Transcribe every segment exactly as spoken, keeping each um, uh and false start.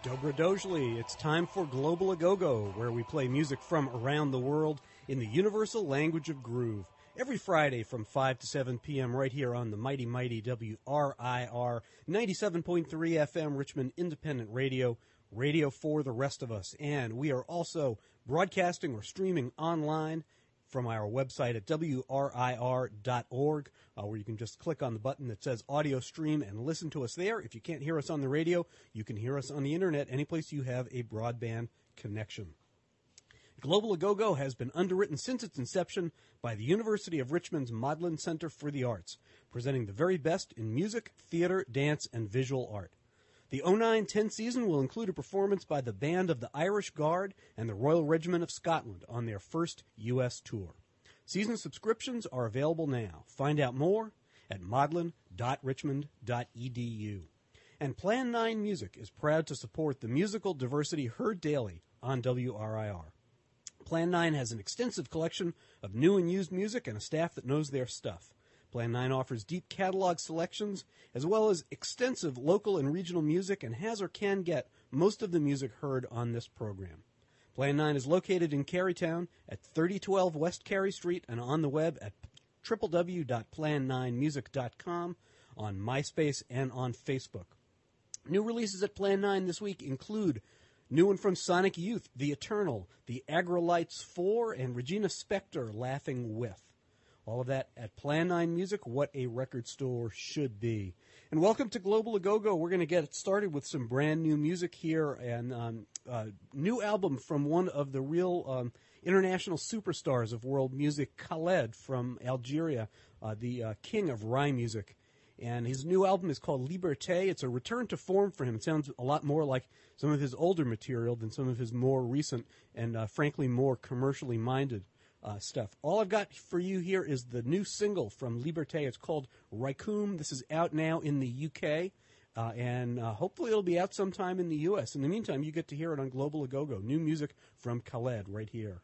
Dobra Dojli, it's time for Global Agogo, where we play music from around the world in the universal language of groove. Every Friday from five to seven p.m. right here on the mighty, mighty W R I R ninety-seven point three F M Richmond Independent Radio, radio for the rest of us. And we are also broadcasting or streaming online from our website at W R I R dot org, uh, where you can just click on the button that says audio stream and listen to us there. If you can't hear us on the radio, you can hear us on the internet, any place you have a broadband connection. Global Agogo has been underwritten since its inception by the University of Richmond's Modlin Center for the Arts, presenting the very best in music, theater, dance, and visual art. The oh nine ten season will include a performance by the Band of the Irish Guard and the Royal Regiment of Scotland on their first U S tour. Season subscriptions are available now. Find out more at modlin dot richmond dot e d u. And Plan nine Music is proud to support the musical diversity heard daily on W R I R. Plan nine has an extensive collection of new and used music and a staff that knows their stuff. Plan nine offers deep catalog selections as well as extensive local and regional music and has or can get most of the music heard on this program. Plan nine is located in Carytown at thirty twelve West Cary Street and on the web at w w w dot plan nine music dot com, on MySpace, and on Facebook. New releases at Plan nine this week include new one from Sonic Youth, The Eternal, The Agrolites four, and Regina Spektor, Laughing With. All of that at Plan nine Music, what a record store should be. And welcome to Global Agogo. We're going to get it started with some brand new music here, and um, a new album from one of the real um, international superstars of world music, Khaled from Algeria, uh, the uh, king of Rai music. And his new album is called Liberté. It's a return to form for him. It sounds a lot more like some of his older material than some of his more recent and, uh, frankly, more commercially minded Uh, stuff. All I've got for you here is the new single from Liberté. It's called Raikoum. This is out now in the U K, uh, and uh, hopefully it'll be out sometime in the U S. In the meantime, you get to hear it on Global Agogo. New music from Khaled right here.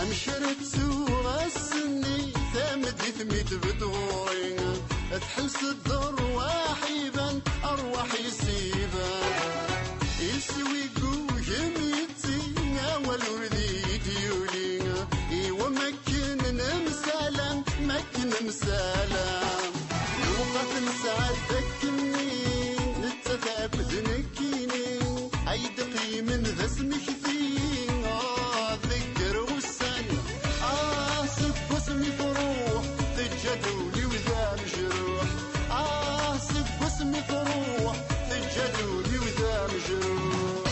أمشرت سورة السني ثامدي ثميت بدوري تحس الدر واحيبا أرواح يسيبا يسوي قوهم يتسينا والوردي ديولينا إيوا مكن نمسالم مكن مسالم يوقف نساعدك منين نتثاب ذنكيني عيدقي من ذا اسمك فين آه ذكر والسن آه سب واسمي فروح تجدولي وذا مجروح آه سب واسمي فروح تجدولي وذا مجروح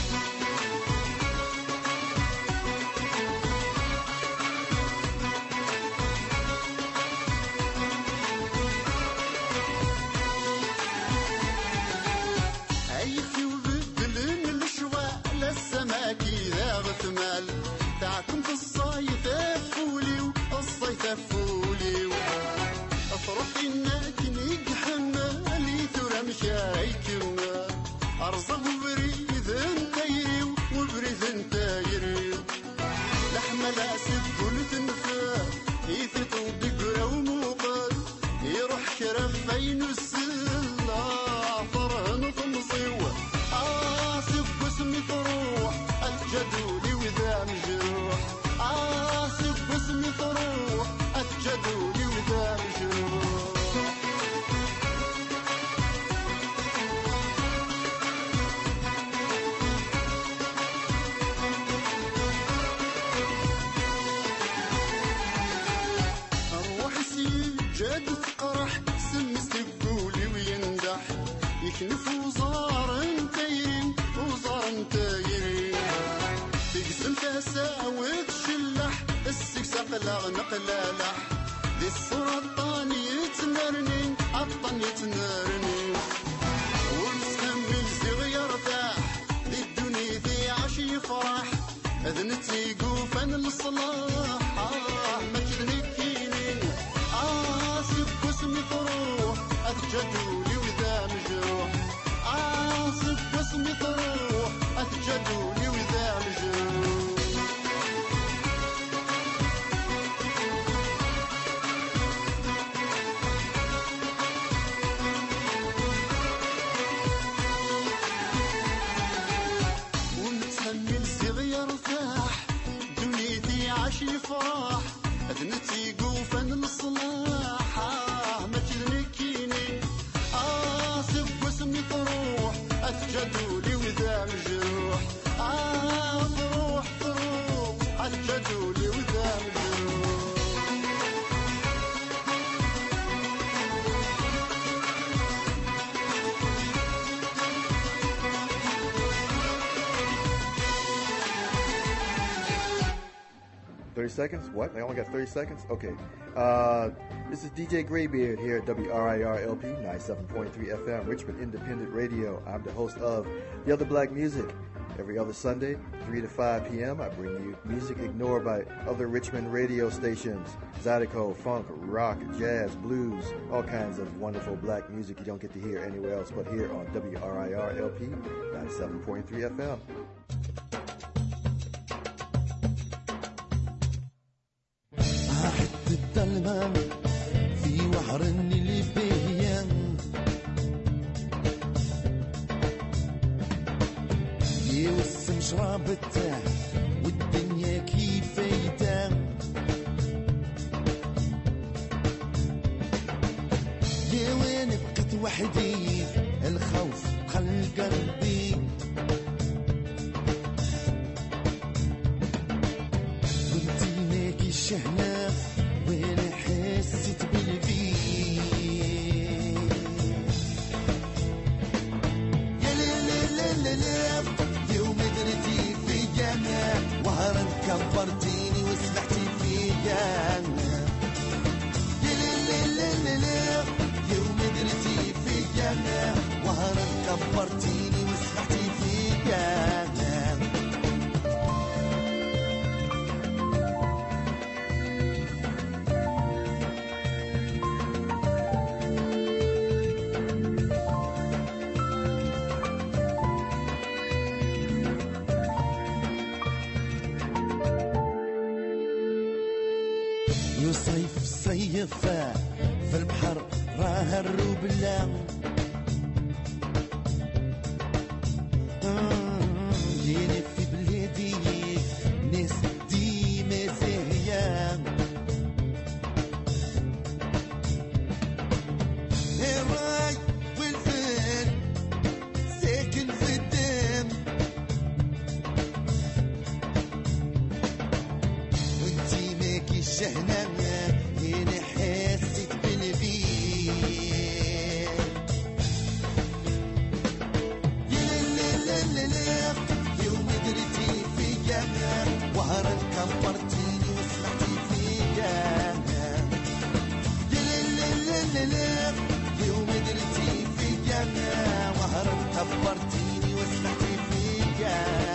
عيفي وبدل من الشواء للسماكي ذا غثمال تاعكم في الصيف فولي والصيف فولي أفرحي ناكني حمالي ثورة مشايكنا أرزق بريد انتيري وبريد انتيري لحمة لاسف كل تنفى يثطو بقرا وموقات يروح كرفين السلة فرهن وطمصيوة آسف باسمي فروح أتجدولي وذا مجروح آسف باسمي فروح أتجدولي وذا مجروح أروح سيجاد تقرح سمس تقولي ويندح يكنف وزار انتيرين وزار انتيرين تقسم تساوي تشلح السكساق لاغنق لالح دي الصورة الطاني يتنرنين الطاني يتنرنين والمستمل زيغ يرتاح دي الدنيا ذي عاش يفرح اذنتي قوفان الصلاح آه مجدني كينين آه سب واسمي فروح أتجدولي وذا مجروح آه سب واسمي فروح أتجدولي وذا مجروح ونتحمل صغير ارتاح دنيتي عاش يفرح اذنتي قوفان الصلاح آه مجدني كيني آه سب واسمي فروح أتجدولي وذا مجروح آه فروح فروح أتجدولي وذا مجروح thirty seconds? What? I only got thirty seconds? Okay. Uh, this is D J Graybeard here at W R I R L P ninety-seven point three F M, Richmond Independent Radio. I'm the host of The Other Black Music. Every other Sunday, three to five p.m., I bring you music ignored by other Richmond radio stations. Zydeco, funk, rock, jazz, blues, all kinds of wonderful black music you don't get to hear anywhere else but here on W R I R L P ninety-seven point three F M. الظلمة في وحر اللي بيا يوسم شرابته والدنيا كيف يدا يا وين بقيت وحدي الخوف خل قلبي وانتي ماكي الشهنة وين حسيت بالبيت يا لا لا لا لا لا يوم درتي فيا وهرا كبرتيني وسمحتي فيا يا لا لا لا لا لا يوم درتي فيا وهرا كبرتيني وسمحتي فيا صيف صيفة في البحر راه الروبلة جيني في بلادي ناس ديما زاهية الراي والفن ساكن في الدم وانتي ماكي الشهنة انا حاسك بالبيت يا لا لا لا لا يوم درتي فيا وهرا كبرتيني وسمعتي فيا يا لا لا لا لا يوم درتي فيا وهرا كبرتيني وسمعتي فيا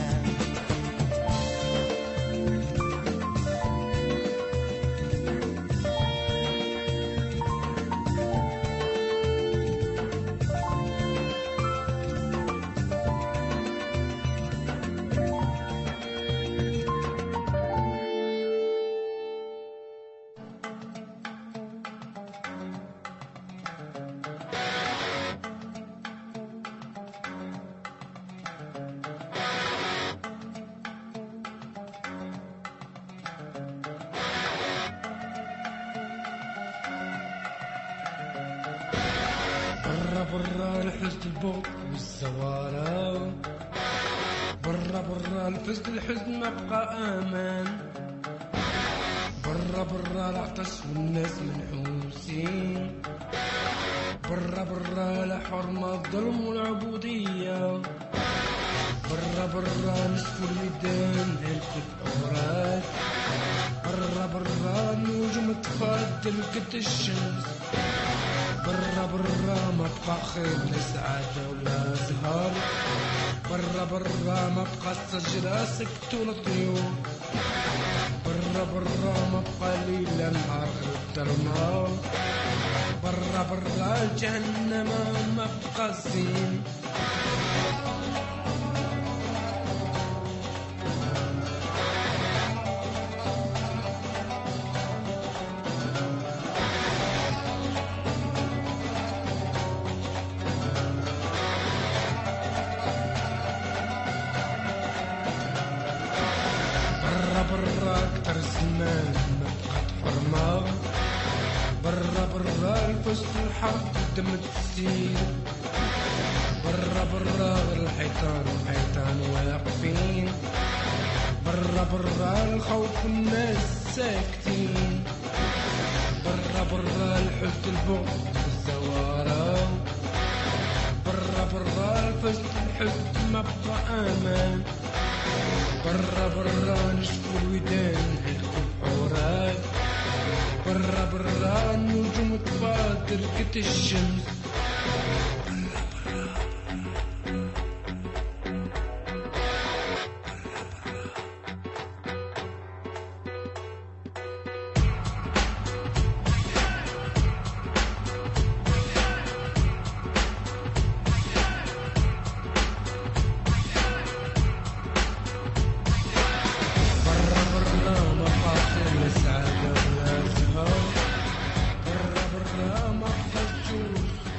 برا الحزن البغض والزوارة برا برا الحزن الحزن ما بقى امان برا برا العطش والناس منحوسين برا برا لا حرمة الظلم والعبودية برا برا نصف الودان هلكت أوراق برا برا النجوم تفضل قد الشمس برا برا ما بقى خير لا سعادة ولا زهر برا برا ما بقى الشجرة سكت ولا طيور برا برا ما بقى ليل نهار الظلمة برا برا جهنم ما بقى زين برا اكتر زمان ما بقات حرمة برا برا الفست الحق دم تسير برا برا الحيطان وحيطان واقفين برا برا الخوف والناس ساكتين برا برا الحزن البغض والزوارة برا برا الفست الحزن ما بقى امان برا برا نشوف الودان هلكوا بحورات برا برا النجوم تفاضل كت الشمس برا برا السعادة ولا الزهر برا برا ما بقى الجوز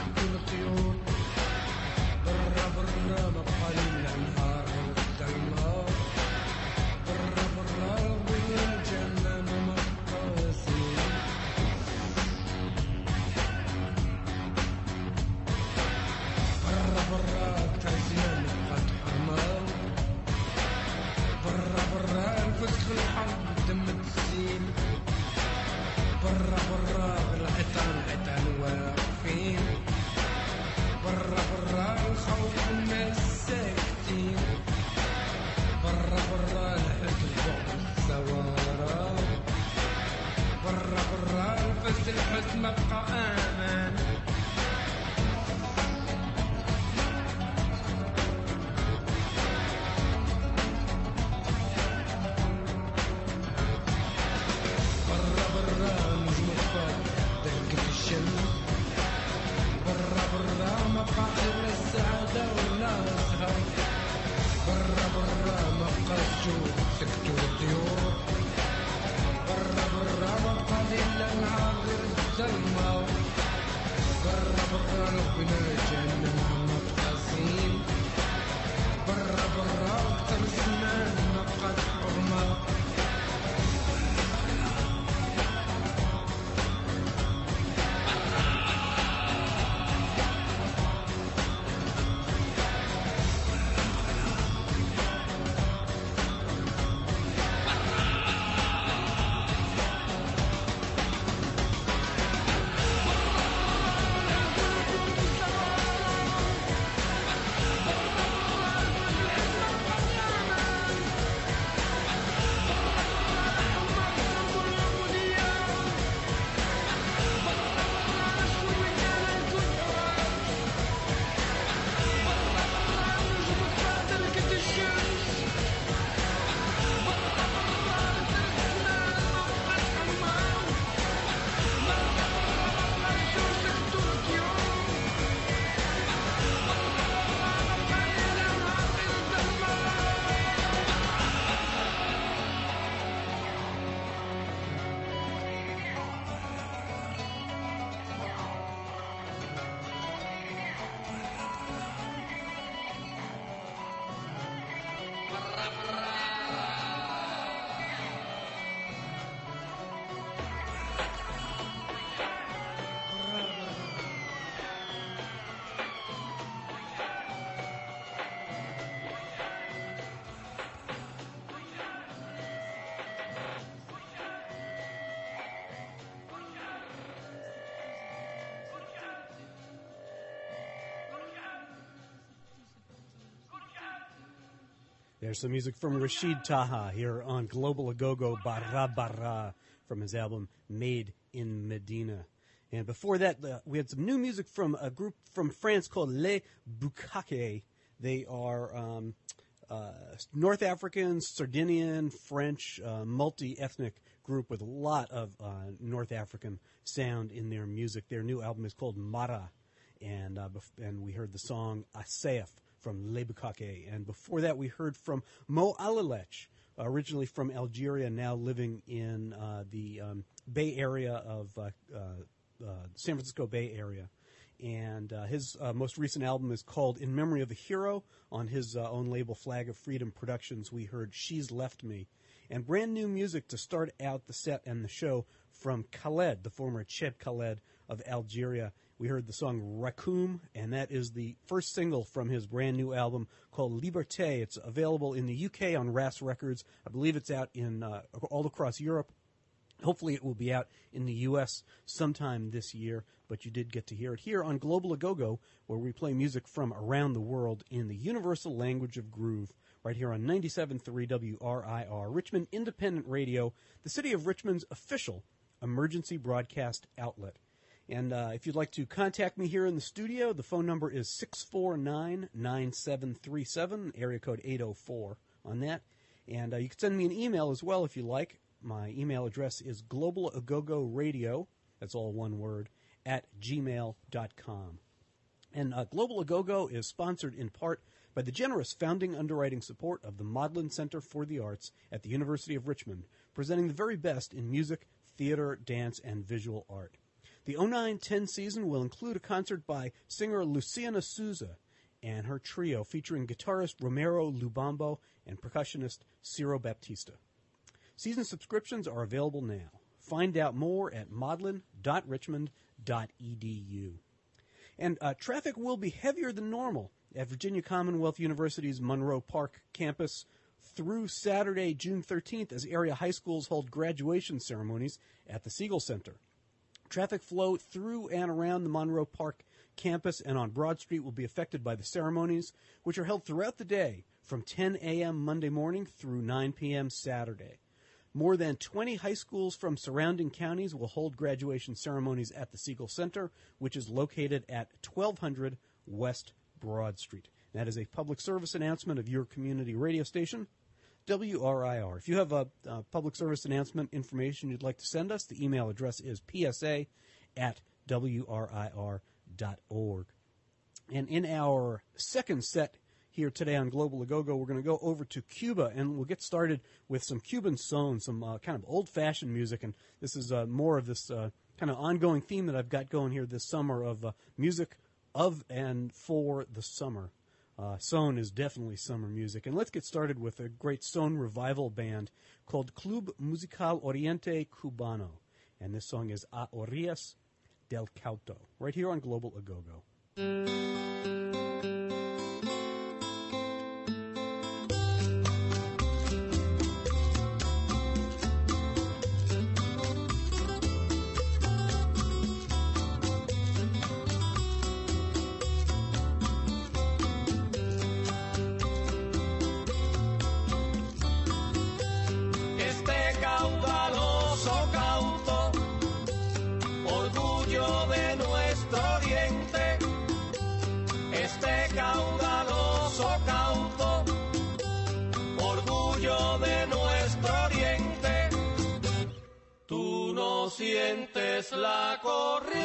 There's some music from Rashid Taha here on Global Agogo Barra Barra from his album Made in Medina. And before that, uh, we had some new music from a group from France called Les Bukake. They are um, uh, North African, Sardinian, French, uh, multi-ethnic group with a lot of uh, North African sound in their music. Their new album is called Mara, and uh, bef- and we heard the song Asef from Les Bukake. And before that, we heard from Mo Alalech, originally from Algeria, now living in uh, the um, Bay Area of uh, uh, uh, San Francisco Bay Area. And uh, his uh, most recent album is called In Memory of a Hero. On his uh, own label, Flag of Freedom Productions, we heard She's Left Me. And brand new music to start out the set and the show from Khaled, the former Cheb Khaled of Algeria. We heard the song Rakoum, and that is the first single from his brand new album called Liberté. It's available in the U K on Ras Records. I believe it's out in uh, all across Europe. Hopefully it will be out in the U S sometime this year, but you did get to hear it here on Global Agogo, where we play music from around the world in the universal language of groove, right here on ninety-seven point three W R I R, Richmond Independent Radio, the city of Richmond's official emergency broadcast outlet. And uh, if you'd like to contact me here in the studio, the phone number is six four nine, nine seven three seven, area code eight oh four on that. And uh, you can send me an email as well if you like. My email address is globalagogoradio, that's all one word, at gmail dot com. And uh, Global Agogo is sponsored in part by the generous founding underwriting support of the Maudlin Center for the Arts at the University of Richmond, presenting the very best in music, theater, dance, and visual art. The oh nine ten season will include a concert by singer Luciana Souza and her trio featuring guitarist Romero Lubambo and percussionist Ciro Baptista. Season subscriptions are available now. Find out more at maudlin dot richmond dot e d u. And uh, traffic will be heavier than normal at Virginia Commonwealth University's Monroe Park campus through Saturday, June thirteenth, as area high schools hold graduation ceremonies at the Siegel Center. Traffic flow through and around the Monroe Park campus and on Broad Street will be affected by the ceremonies, which are held throughout the day from ten a.m. Monday morning through nine p.m. Saturday. More than twenty high schools from surrounding counties will hold graduation ceremonies at the Siegel Center, which is located at twelve hundred West Broad Street. That is a public service announcement of your community radio station, W R I R. If you have a, a public service announcement information you'd like to send us, the email address is p s a at w r i r dot org. And in our second set here today on Global Agogo, we're going to go over to Cuba, and we'll get started with some Cuban son, some uh, kind of old-fashioned music, and this is uh, more of this uh, kind of ongoing theme that I've got going here this summer of uh, music of and for the summer. Uh, son is definitely summer music, and let's get started with a great son revival band called Club Musical Oriente Cubano, and this song is A Orillas del Cauto, right here on Global Agogo. Sientes la corriente,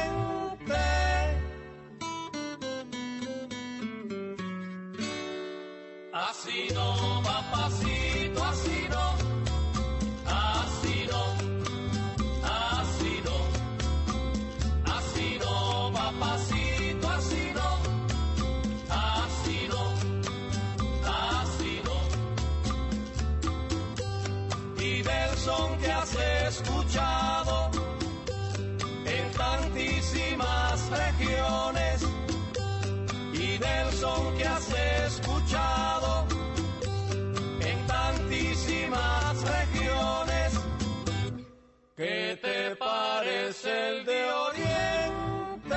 así no, papacito, así no, así no, así no, así no, papacito, así no, así no, así no, y del son que has escuchado tantísimas regiones y del son que has escuchado en tantísimas regiones. ¿Qué te parece el de Oriente?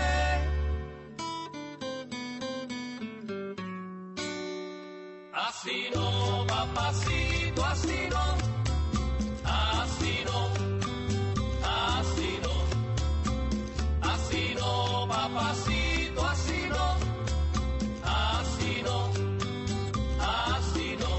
Así no. papacito, así no, así no, así no, así no, papacito, así no, así no, así no.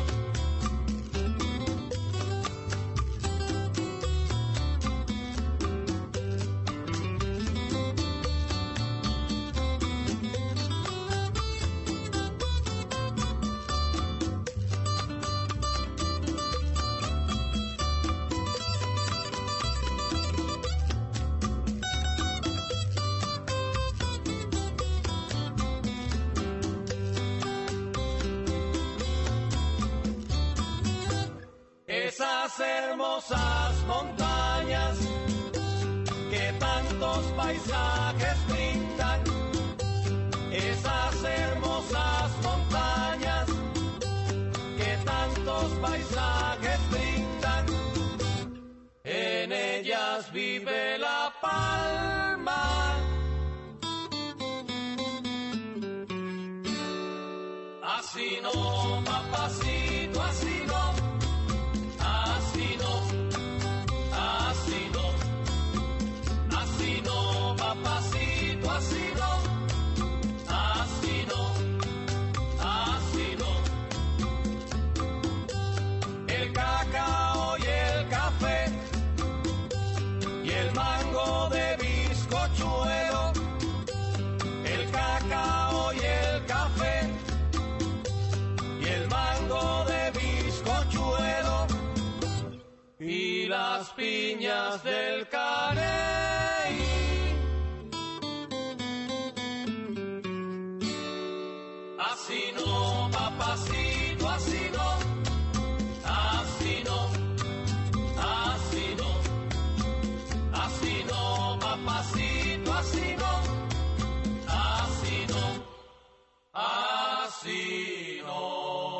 Esas hermosas montañas que tantos paisajes brindan, esas hermosas montañas que tantos paisajes brindan, en ellas vive la palma. Así no, papacito, así no. Así no, así no, así no, papacito, así no, así no, así no. El cacao y el café y el mango de bizcochuelo, el cacao y el café y el mango de bizcochuelo y las piñas del Carey. Así no, papacito, así no, así no, así no, así no, papacito, así no, así no, así no.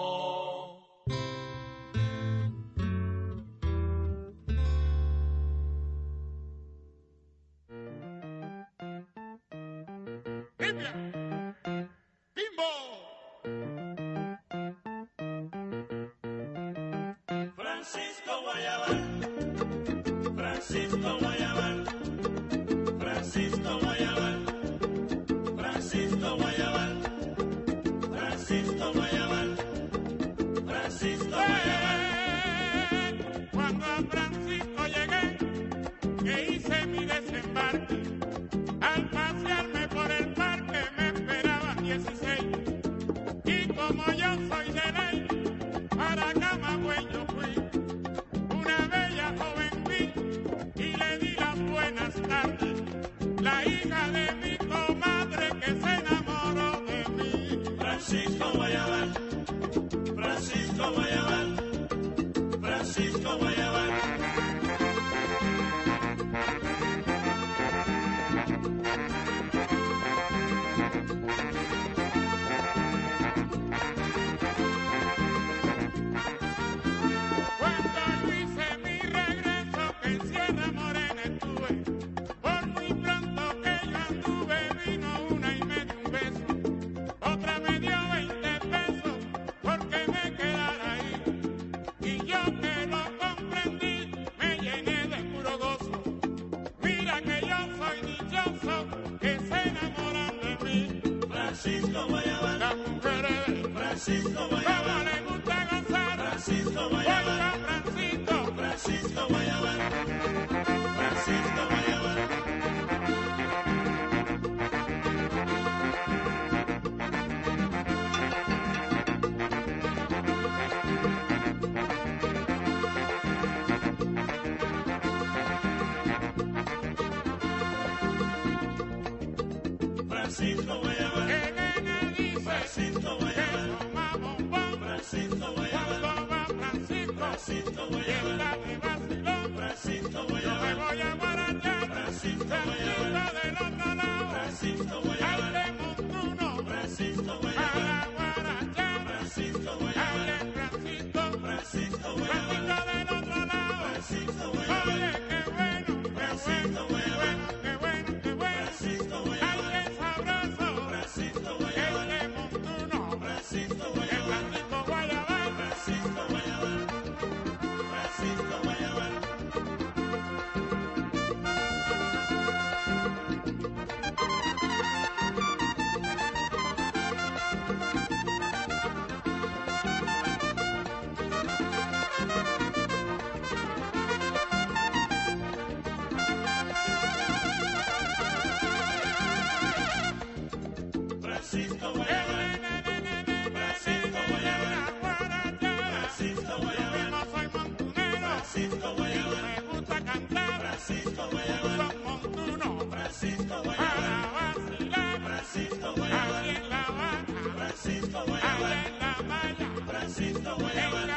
Francisco Guayabal, Francisco Guayabal, Francisco Guayabal, Francisco Guayabal, Francisco Guayabal, Francisco Guayabal. Cuando a Francisco llegué, que hice mi desembarque, al pasearme por el parque me esperaban dieciséis, y como yo soy de ley, para Camagüey yo fui. Una bella joven vi y le di las buenas tardes, la hija de mi comadre que se enamoró de mí. Francisco Guayabal, Francisco Guayabal, Francisco Guayabal. Francisco Guayabal, las mujeres, Francisco como Guayabal, le gusta gozar, Francisco Guayabal, oiga Francisco, Francisco Guayabal, Francisco Guayabal. Francisco Guayabal, que nena dice, Francisco que Guayabal, toma bombón, Francisco Guayabal, cuando va Francisco, Francisco y Guayabal, está de vacilón, Francisco yo me Guayabal, voy a guarachar, Francisco Francisco Guayabal, del otro lado, Francisco ahí Guayabal, le monto uno, Francisco a Guayabal, la guarachar, Francisco hable Guayabal, Francisco, Francisco Francisco Guayabal, del otro lado, Francisco oye, Guayabal, qué bueno, qué Francisco bueno, qué Guayabal, bueno, qué bueno, qué bueno, Francisco ay, Guayabal, qué sabroso, Francisco que Guayabal, le monto uno, Francisco el Guayabal, Francisco Guayabal, Francisco Guayabal.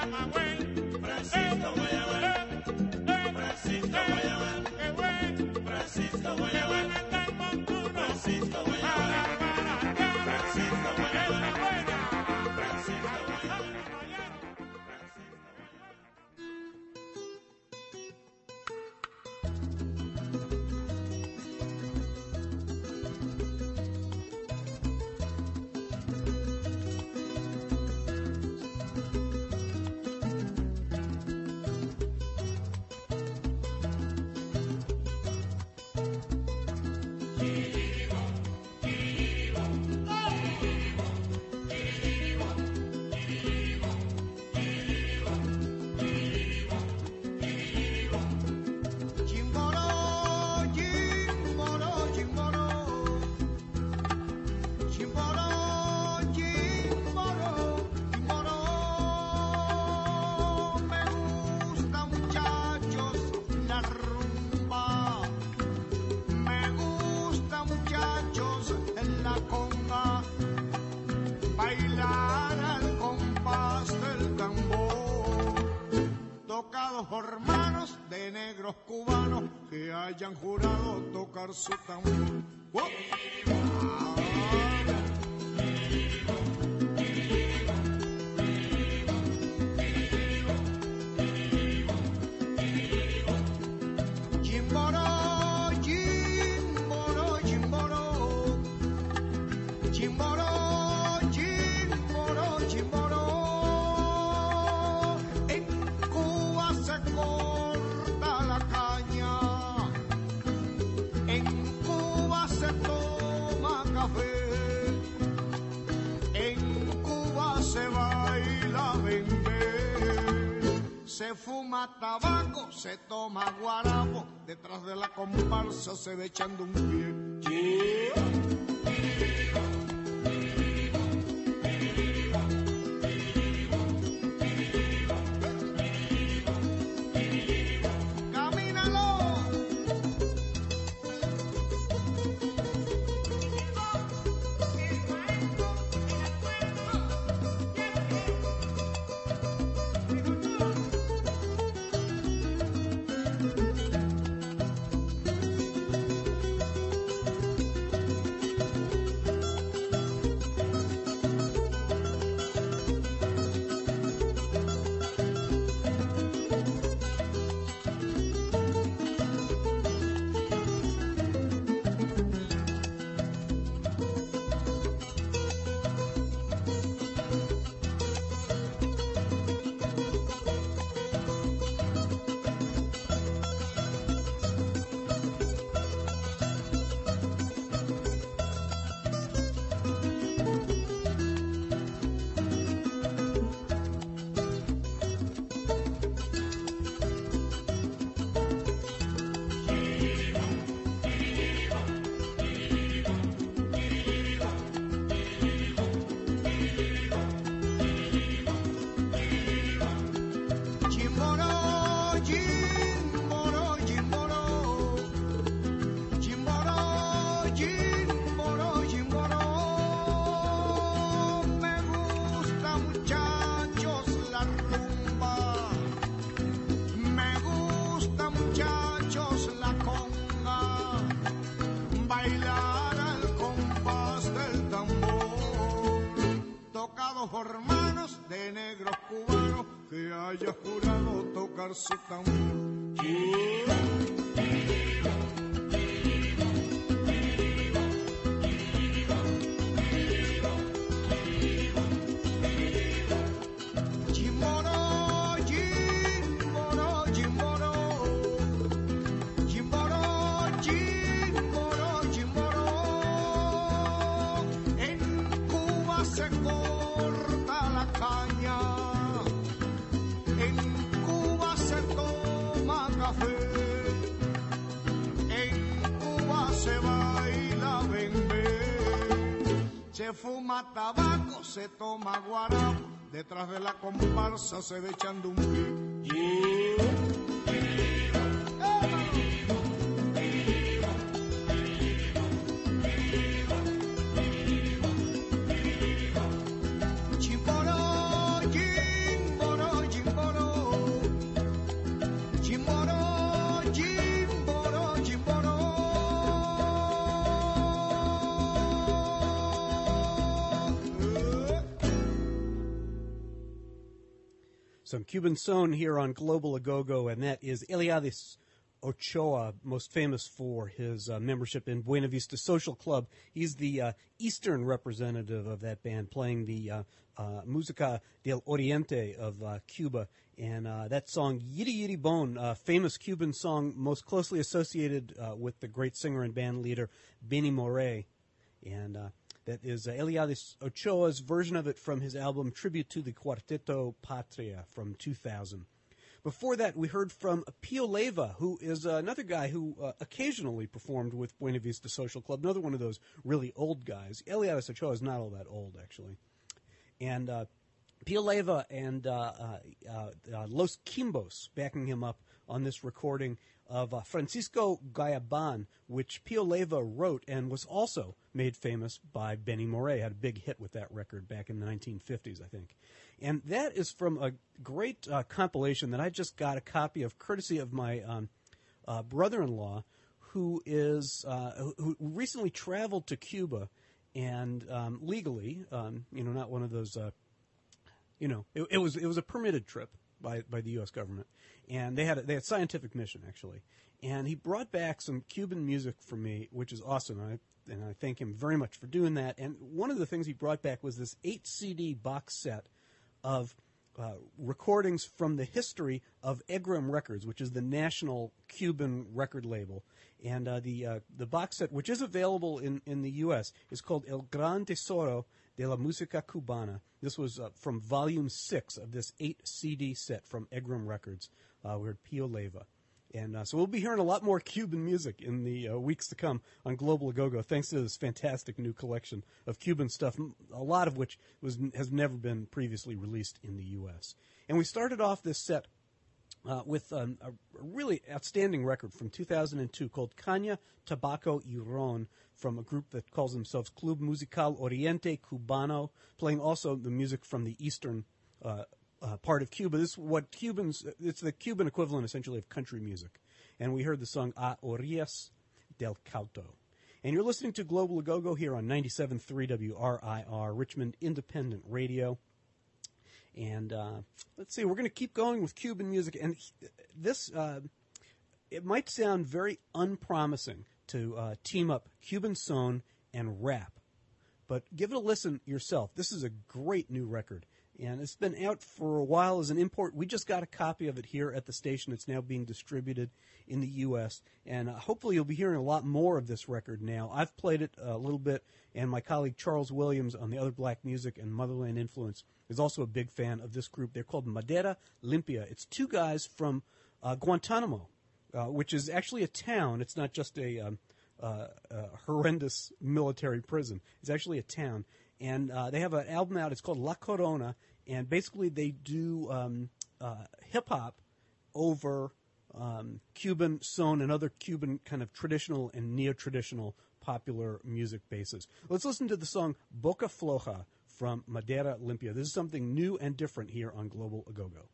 Camagüey. Francisco Guayabal, Francisco Guayabal, Qué bueno, Francisco qué Guayabal, bueno está el montuno. Francisco Para, Guayabal, para, allá. Francisco Es la Guayabal, buena. Francisco Al Guayabal, caballero. Francisco Guayabal. Chimboro, chimboro, chimboro. Chimboro, chimboro, chimboro. Me gusta, muchachos, la rumba. Me gusta, muchachos, la conga. Bailar al compás del tambor, tocados por manos de negros cubanos que hayan jurado tocar su tambor. ¡Wow! Chimboro, chimboro, chimboro. Chimboro, chimboro, chimboro. En Cuba se corta la caña. En Cuba se toma café. En Cuba se baila bembé. Se fuma tabaco, se toma guarapo. Detrás de la comparsa se ve echando un pie. Camínalo. Chimboro, chimboro, chimboro. Chimboro, chimboro, chimboro. Me gusta, muchachos, la rumba. Me gusta, muchachos, la conga. Bailar al compás del tambor, tocados por manos de negros cubanos que haya jurado tocar su tambor. Chimboro, chimboro, chimboro. Chimboro, chimboro, chimboro. En Cuba se corta la caña. En Cuba se toma café. En Cuba se baila bembé. Se fuma tabaco, se toma guarapo. Detrás de la comparsa se ve echando un pie. Chimboro, chimboro, chimboro. Some Cuban son here on Global Agogo, and that is Eliades Ochoa, most famous for his uh, membership in Buena Vista Social Club. He's the uh, eastern representative of that band, playing the uh, uh, Música del Oriente of uh, Cuba. And uh, that song, Yiddy Yiddy Bone, uh, famous Cuban song most closely associated uh, with the great singer and band leader Benny Moré. And uh, that is uh, Eliades Ochoa's version of it from his album Tribute to the Cuarteto Patria from two thousand. Before that, we heard from Pio Leiva, who is uh, another guy who uh, occasionally performed with Buena Vista Social Club, another one of those really old guys. Eliades Ochoa is not all that old, actually. And uh, Pio Leiva and uh, uh, uh, Los Quimbos backing him up on this recording of uh, Francisco Gayaban, which Pio Leiva wrote and was also made famous by Benny Moré. Had a big hit with that record back in the nineteen fifties, I think. And that is from a great uh, compilation that I just got a copy of, courtesy of my um, uh, brother-in-law, who is uh, who, who recently traveled to Cuba, and um, legally, um, you know, not one of those, uh, you know, it, it was it was a permitted trip by by the U S government, and they had a, they had scientific mission actually, and he brought back some Cuban music for me, which is awesome. I, and I thank him very much for doing that. And one of the things he brought back was this eight C D box set of uh, recordings from the history of Egram Records, which is the national Cuban record label. And uh, the uh, the box set, which is available in, in the U S, is called El Gran Tesoro de la Música Cubana. This was uh, from volume six of this eight C D set from Egram Records. Uh, we heard Pio Leiva. And uh, so we'll be hearing a lot more Cuban music in the uh, weeks to come on Global Agogo, thanks to this fantastic new collection of Cuban stuff, a lot of which was has never been previously released in the U S. And we started off this set uh, with um, a really outstanding record from two thousand two called Caña, Tabaco y Ron, from a group that calls themselves Club Musical Oriente Cubano, playing also the music from the eastern uh Uh, part of Cuba. This is what Cubans, it's the Cuban equivalent essentially of country music. And we heard the song A Orillas del Cauto. And you're listening to Global Agogo here on ninety-seven point three W R I R, Richmond Independent Radio. And uh, let's see, we're going to keep going with Cuban music. And this, uh, it might sound very unpromising to uh, team up Cuban son and rap. But give it a listen yourself. This is a great new record. And it's been out for a while as an import. We just got a copy of it here at the station. It's now being distributed in the U S. And uh, hopefully you'll be hearing a lot more of this record now. I've played it a little bit, and my colleague Charles Williams on the Other Black Music and Motherland Influence is also a big fan of this group. They're called Madera Limpia. It's two guys from uh, Guantanamo, uh, which is actually a town. It's not just a, um, uh, a horrendous military prison. It's actually a town. And uh, they have an album out. It's called La Corona, and basically they do um, uh, hip-hop over um, Cuban son and other Cuban kind of traditional and neo-traditional popular music bases. Let's listen to the song Boca Floja from Madera Limpia. This is something new and different here on Global Agogo.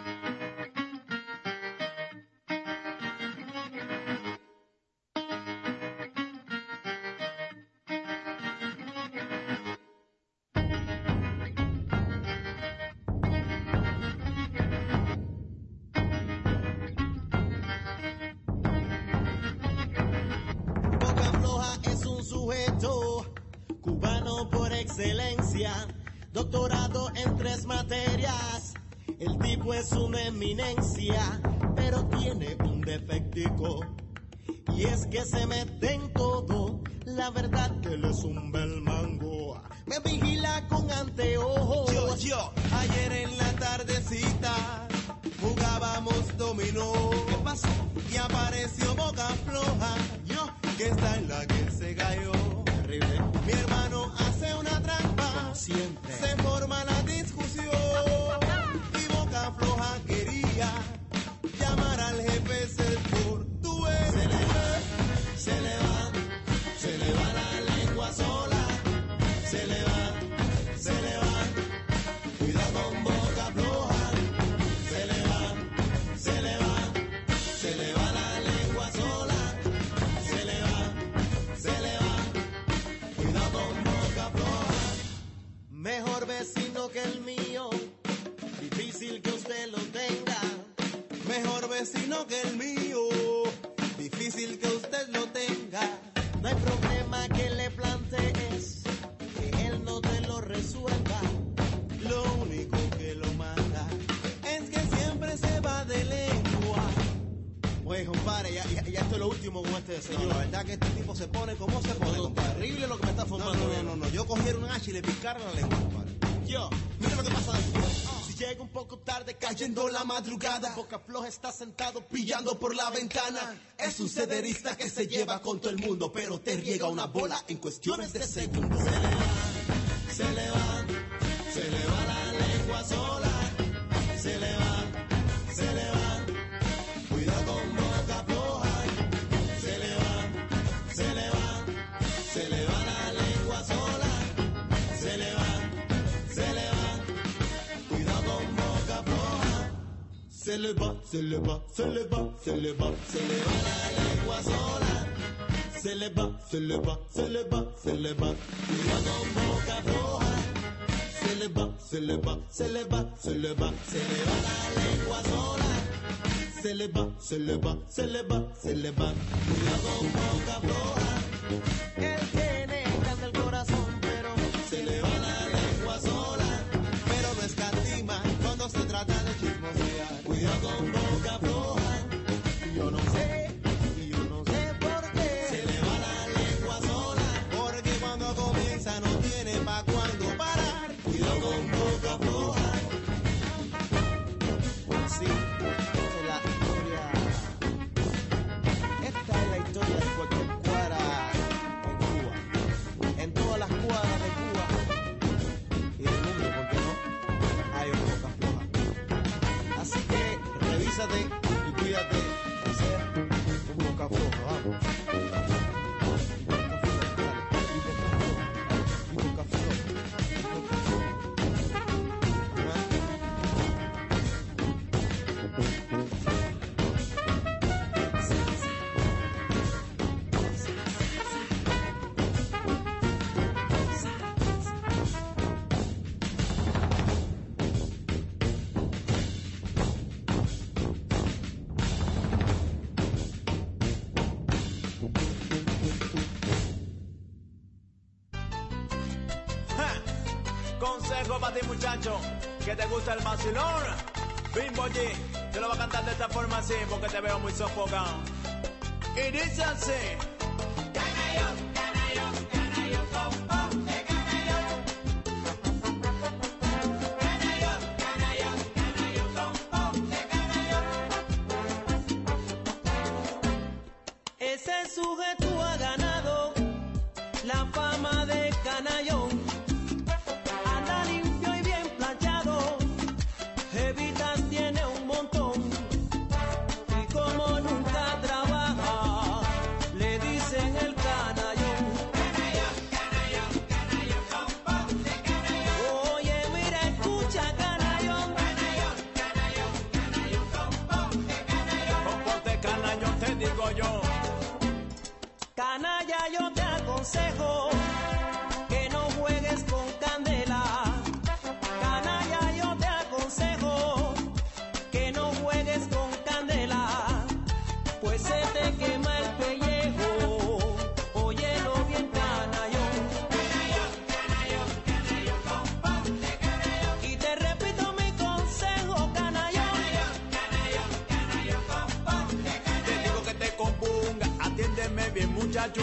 Doctorado en tres materias, el tipo es una eminencia, pero tiene un defectico, y es que se mete en todo, la verdad que él es un bel mango, me vigila con anteojos, yo, yo, ayer en la tardecita, jugábamos dominó, ¿qué pasó? Y apareció Boca Floja, yo, que está en la que se cayó, terrible, mi hermano hace una trampa, siempre se forma la discusión y Boca Floja quería llamar al jefe del portugués. Se le va, se le va, se le va la lengua sola, se le va, se le va, cuidado con Boca Floja. difícil que usted lo tenga, mejor vecino que el mío. Difícil que usted lo tenga, no hay problema que le plantees, que él no te lo resuelva. Lo único que lo mata es que siempre se va de lengua. Pues compadre, ya, ya, ya esto es lo último con este señor. La verdad que este tipo se pone como se pone, compadre. Terrible lo que me está formando. No, no, no, no, yo cogiera un hacha y le picara la lengua, compadre. Yo, mira lo que pasa después. Si llega un poco tarde, cayendo la madrugada, Boca Floja está sentado pillando por la ventana. Es un cederista que se lleva con todo el mundo, pero te riega una bola en cuestiones de segundos. Se le va, se le va, se le va la lengua sola. Se le va, se le va. Cuidado con Boca Floja. Se le va, se le va, se le va la lengua sola. Se le va, se le va. Cuidado con Boca Floja. Se le va, se le va, se le va, se le va, se le va la lengua sola. Se le va, se le va, se le va, se le va. Cuidado con Boca Floja. Se le va, se le va, se le va, se le va, se le va la lengua sola. Se le va, se le va, se le va, se le va. Cuidado con Boca Floja. Él tiene grande el corazón, pero se le va la lengua sola. Pero no escatima cuando se trata de chismosear. Cuidado con Boca Floja. Yo no sé, yo no sé por qué se le va la lengua sola. Porque cuando comienza no tiene pa' cuando parar. Cuidado con Boca Floja. Sí, esta es la historia. Esta es la historia de cualquier cuadra en Cuba. En todas las cuadras de Cuba y del mundo, porque no hay un Boca Floja. Así que revísate y cuídate de ser un Boca Floja, vamos. Y Boca Floja, y Boca Floja. Consejo para ti, muchacho, que te gusta el vacilón. Bimbo G, te lo va a cantar de esta forma así, porque te veo muy sofocado. Y dice así: Canallón, canallón, canallón, oh, oh, de canallón. Canallón, canallón, canallón, oh, oh, de canallón. Ese sujeto ha ganado la fama de canallón. Anda limpio y bien planchado, evitas tiene un montón. Y como nunca trabaja, le dicen el canallón. Canallón, canallón, canallón, oh, oh, de canallón. Oye, mira, escucha, canallón. Canallón, canallón, canallón, oh, oh, de canallón. Comporte canallón, te digo yo. Canalla, yo te aconsejo que no juegues con candela. Canalla, yo te aconsejo que no juegues con candela, pues se te quema el pellejo. Óyelo bien, canallón. Canallón, canallón, canallón, oh, oh, de canallón. Y te repito mi consejo, canallón. Canallón, canallón, canallón, oh, oh, de canallón. Te digo que te componga, atiéndeme bien, muchacho.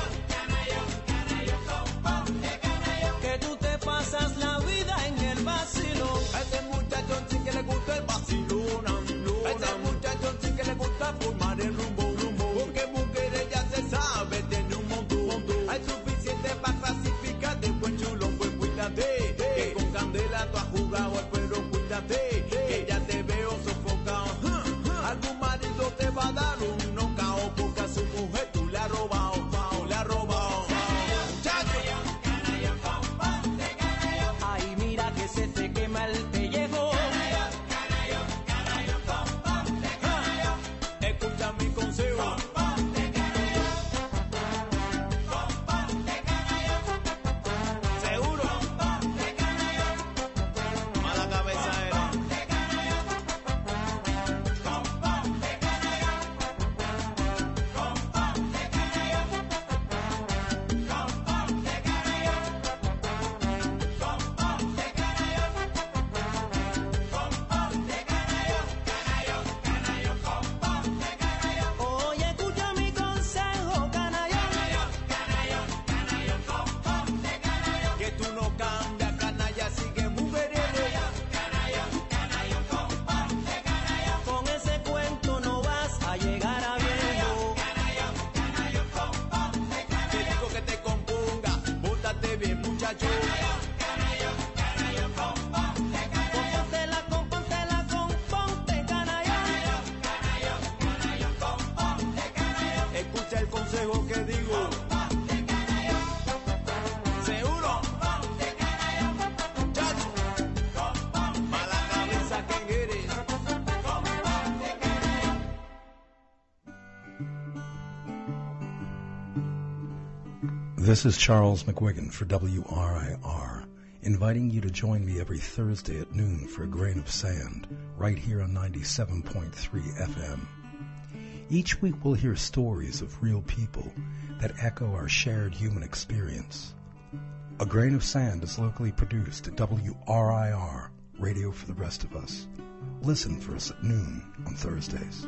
Que tú te pasas la vida en el vacilón. A este muchachón sí que le gusta el vacilón. A este muchachón sí que le gusta formar el rumbo, rumbo. Porque mujeres ya se sabe, tiene un montón. Hay suficiente para clasificar de buen chulón. Pues cuídate, que con candela tú has jugado, pero cuídate, que ya te veo sofocado. Algún marido te va a dar un knockout, porque a su mujer tú le has robado, tú le has robado. Ay, mira que se te quema el pellejo. This is Charles McGuigan for W R I R, inviting you to join me every Thursday at noon for A Grain of Sand, right here on ninety-seven point three F M. Each week we'll hear stories of real people that echo our shared human experience. A Grain of Sand is locally produced at W R I R, Radio for the Rest of Us. Listen for us at noon on Thursdays.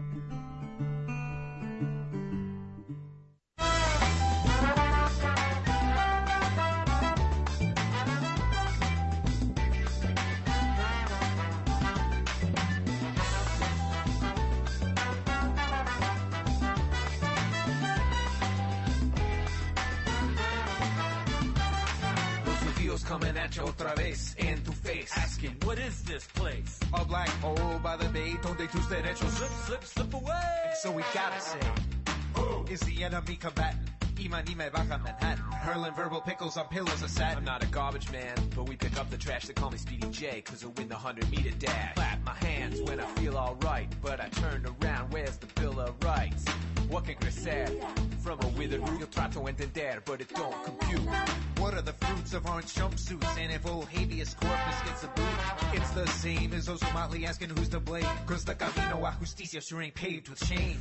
Coming at you otra vez in tu face, asking, what is this place? A black hole by the bay, donde tus derechos slip, slip, slip away. So we gotta say, who is the enemy combatant? Ima ni me baja Manhattan, hurling verbal pickles on pillows of satin. I'm not a garbage man, but we pick up the trash. They call me Speedy J, cause I win the hundred meter dash. Clap my hands when I feel alright, but I turned around, where's the Bill of Rights? What can crecer from a withered root? Yo trato entender, but it don't compute. What are the fruits of orange jumpsuits? And if old habeas corpus gets a boot, it's the same as those remotely asking who's to blame. Cause the camino a justicia sure ain't paved with shame.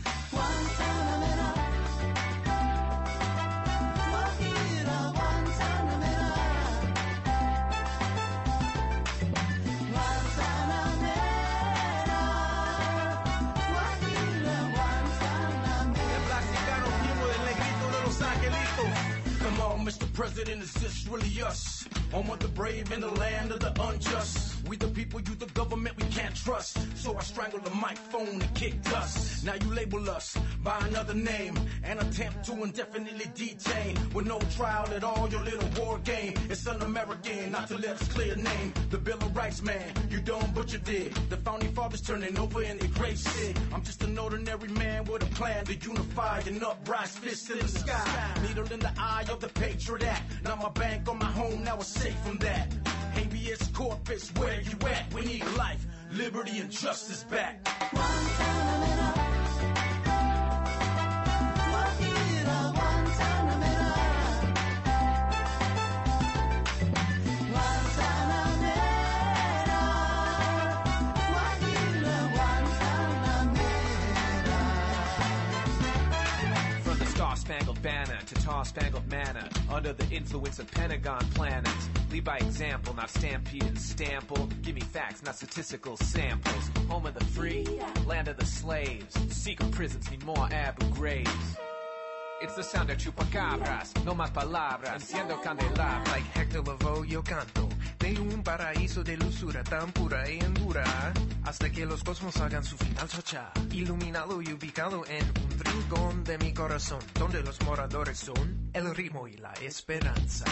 Mister President, is this really us? Home of the brave in the land of the unjust. We the people, you the government we can't trust. So I strangle the microphone and kick dust. Now you label us by another name and attempt to indefinitely detain with no trial at all, your little war game. It's un-American not to let us clear name. The Bill of Rights, man, you don't butcher did. The founding fathers turning over in their grave shit. I'm just an ordinary man with a plan to unify and uprise fists in the sky. Needle in the eye of the Patriot Act. Now my bank on my home, now it's safe from that. Habeas corpus, where you at? We need life, liberty, and justice back. Spangled banner to tar-spangled manna, under the influence of Pentagon planners. Lead by example, not stampede and stample. Give me facts, not statistical samples. Home of the free, land of the slaves. Secret prisons need more Abu Ghraibs. It's the sound of chupacabras, no más palabras. Enciendo candelabras. Like Hector Lavoe yo canto de un paraíso de luzura tan pura y endura, hasta que los cosmos hagan su final chocha. Iluminado y ubicado en un rincón de mi corazón, donde los moradores son el ritmo y la esperanza.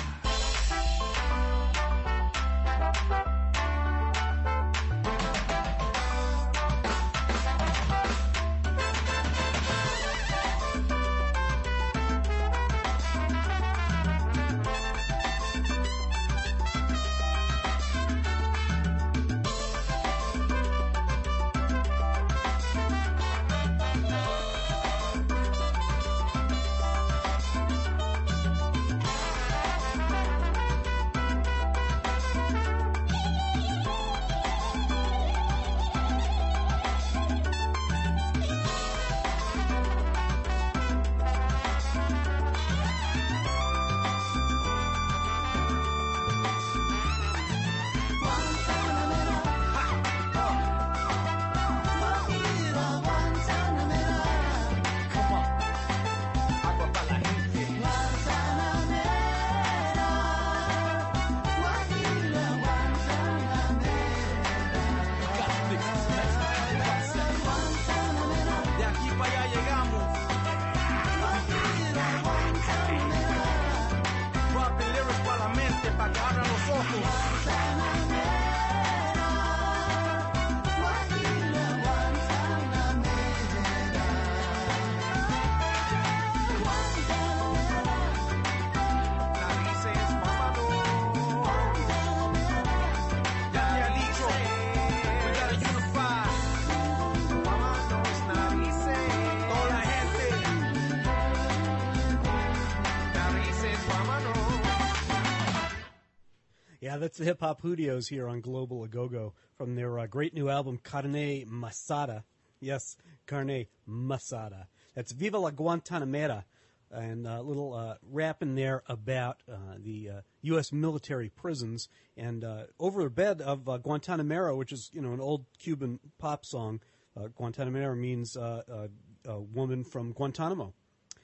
Yeah, that's the Hip Hop Hootios here on Global Agogo from their uh, great new album, Carne Masada. Yes, Carne Masada. That's Viva la Guantanamera. And a little uh, rap in there about uh, the uh, U S military prisons. And uh, over the bed of uh, Guantanamera, which is, you know, an old Cuban pop song, uh, Guantanamera means uh, uh, a woman from Guantanamo.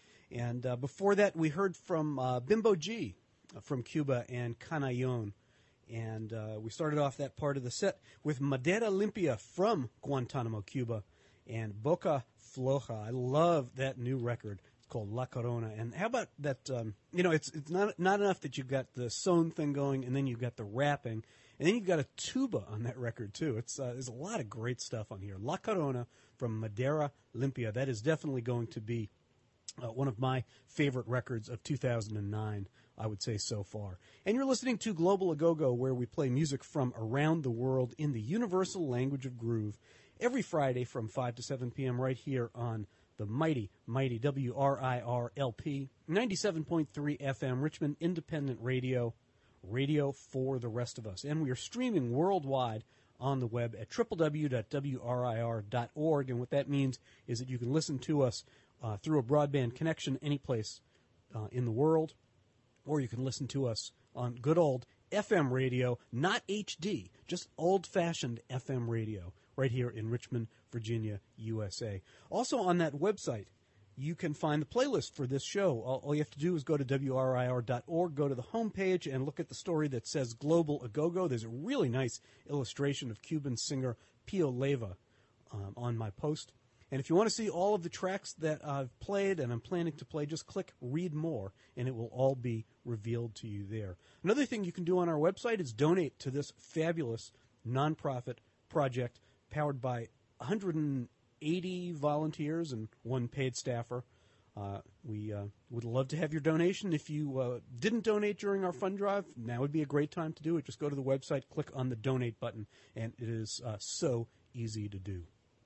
And uh, before that, we heard from uh, Bimbo G from Cuba and Canallon. And uh, we started off that part of the set with Madera Limpia from Guantanamo, Cuba, and Boca Floja. I love that new record. It's called La Corona. And how about that, um, you know, it's it's not not enough that you've got the sewn thing going, and then you've got the rapping, and then you've got a tuba on that record, too. It's uh, there's a lot of great stuff on here. La Corona from Madera Limpia. That is definitely going to be uh, one of my favorite records of two thousand nine. I would say so far. And you're listening to Global Agogo, where we play music from around the world in the universal language of groove every Friday from five to seven p.m. right here on the mighty, mighty W R I R L P, ninety-seven point three F M, Richmond Independent Radio, radio for the rest of us. And we are streaming worldwide on the web at w w w dot w r i r dot org. And what that means is that you can listen to us uh, through a broadband connection any place uh, in the world. Or you can listen to us on good old F M radio, not H D, just old-fashioned F M radio, right here in Richmond, Virginia, U S A. Also on that website, you can find the playlist for this show. All, all you have to do is go to w r i r dot org, go to the homepage, and look at the story that says Global Agogo. There's a really nice illustration of Cuban singer Pio Leyva um, on my post. And if you want to see all of the tracks that I've played and I'm planning to play, just click Read More, and it will all be revealed to you there. Another thing you can do on our website is donate to this fabulous nonprofit project powered by one hundred eighty volunteers and one paid staffer. Uh, we uh, would love to have your donation. If you uh, didn't donate during our fund drive, now would be a great time to do it. Just go to the website, click on the donate button, and it is uh, so easy to do.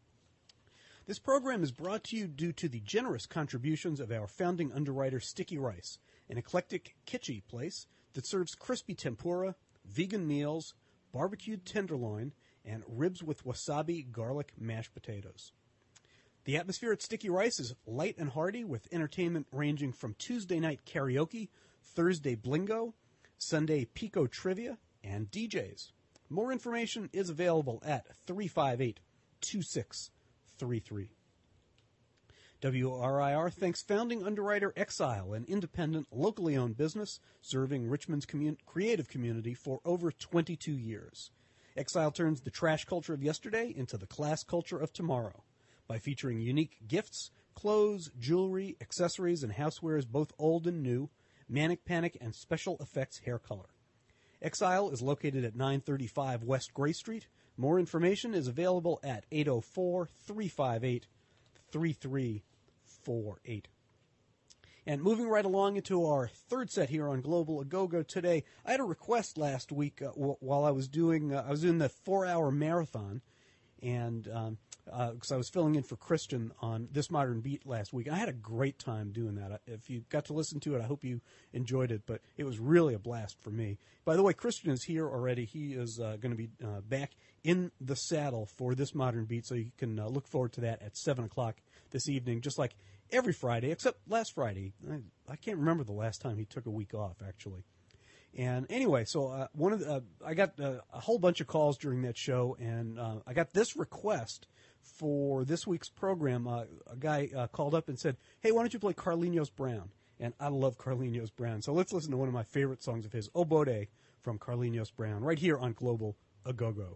This program is brought to you due to the generous contributions of our founding underwriter, Sticky Rice, an eclectic, kitschy place that serves crispy tempura, vegan meals, barbecued tenderloin, and ribs with wasabi garlic mashed potatoes. The atmosphere at Sticky Rice is light and hearty, with entertainment ranging from Tuesday night karaoke, Thursday blingo, Sunday pico trivia, and D Js. More information is available at three five eight, two six three three. W R I R thanks founding underwriter Exile, an independent, locally owned business serving Richmond's commun- creative community for over twenty-two years. Exile turns the trash culture of yesterday into the class culture of tomorrow by featuring unique gifts, clothes, jewelry, accessories, and housewares both old and new, Manic Panic, and special effects hair color. Exile is located at nine thirty-five West Gray Street. More information is available at eight oh four, three five eight, three three four eight. And moving right along into our third set here on Global Agogo today, I had a request last week uh, w- while I was doing uh, I was doing the four-hour marathon, and um, because uh, I was filling in for Christian on This Modern Beat last week. I had a great time doing that. If you got to listen to it, I hope you enjoyed it, but it was really a blast for me. By the way, Christian is here already. He is uh, going to be uh, back in the saddle for This Modern Beat, so you can uh, look forward to that at seven o'clock this evening, just like every Friday, except last Friday. I, I can't remember the last time he took a week off, actually. And anyway, so uh, one of the, uh, I got uh, a whole bunch of calls during that show, and uh, I got this request for this week's program. Uh, a guy uh, called up and said, hey, why don't you play Carlinhos Brown? And I love Carlinhos Brown. So let's listen to one of my favorite songs of his, O Bode, from Carlinhos Brown, right here on Global Agogo.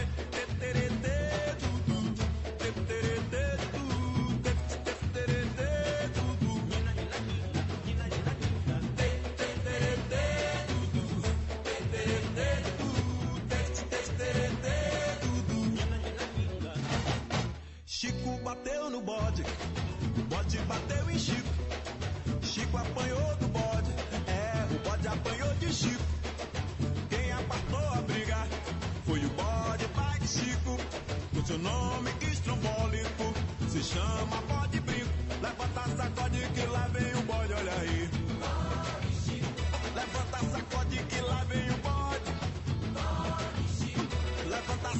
Chico bateu no bode, o bode bateu em Chico. Chico apanhou do bode, é, o bode apanhou de Chico. Quem apartou a briga foi o bode pai de Chico. O seu nome estrombólico se chama bode brinco. Levanta, sacode que lá vem o bode, olha aí. Levanta, sacode que lá vem o bode.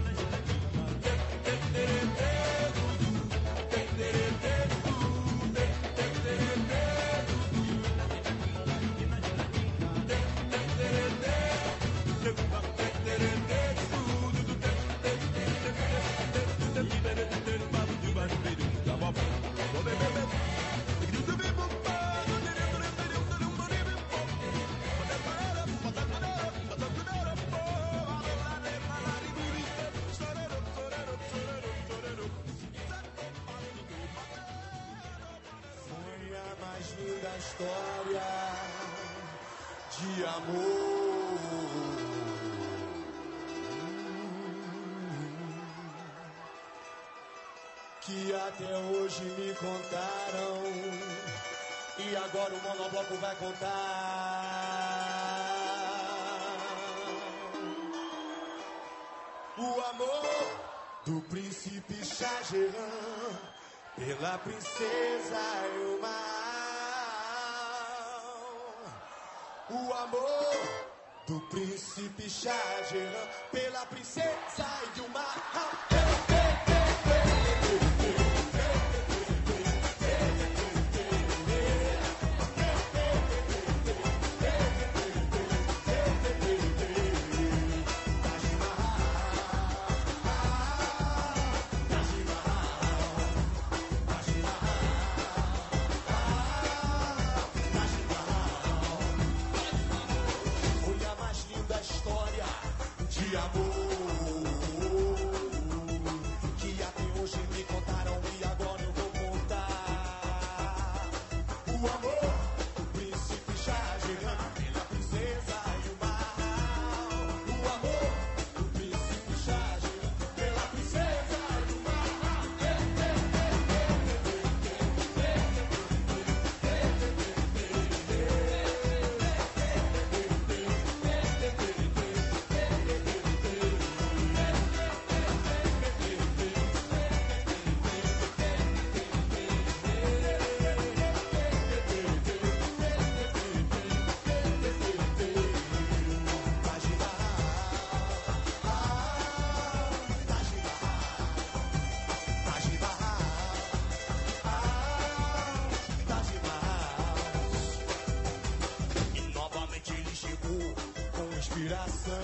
História de amor que até hoje me contaram e agora o monobloco vai contar. O amor do príncipe Shah Jahan pela princesa Ilma. O amor do príncipe Shah Jahan pela princesa Ilma. De amor que até hoje me contaram e agora eu vou contar. O amor do príncipe Shah Jahan pela princesa Ilma. O amor do príncipe Shah Jahan pela princesa Ilma. inspiração.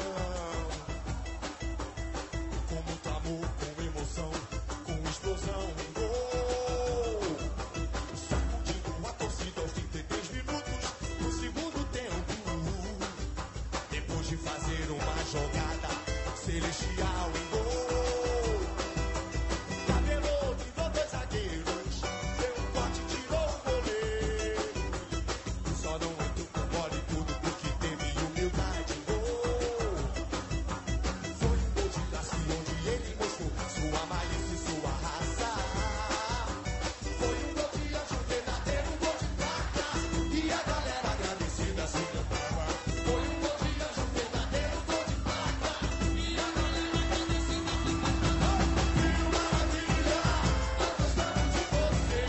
Com muito amor, com emoção, com explosão, um gol. Sacudindo a torcida aos trinta e três minutos do segundo tempo. Depois de fazer uma jogada celestial em gol. Tabelou, driblou dois zagueiros, deu um corte, tirou o goleiro. Só não entrou com bola e tudo porque teve humildade em gol. Foi um gol de classe onde ele mostrou sua malícia e sua raça. Foi um gol de anjo verdadeiro, um gol de prata. E a galera agradecida se cantava. Foi um gol de anjo verdadeiro, um gol de prata. E a galera agradecida se cantava. Filho Maravilha, nós gostamos de você.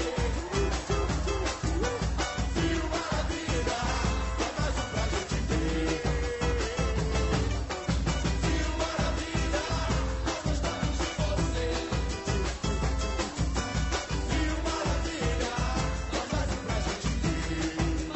Filho Maravilha, dá mais um pra gente ver. Filho Maravilha, nós gostamos de você. Filho Maravilha, dá mais um pra gente ver.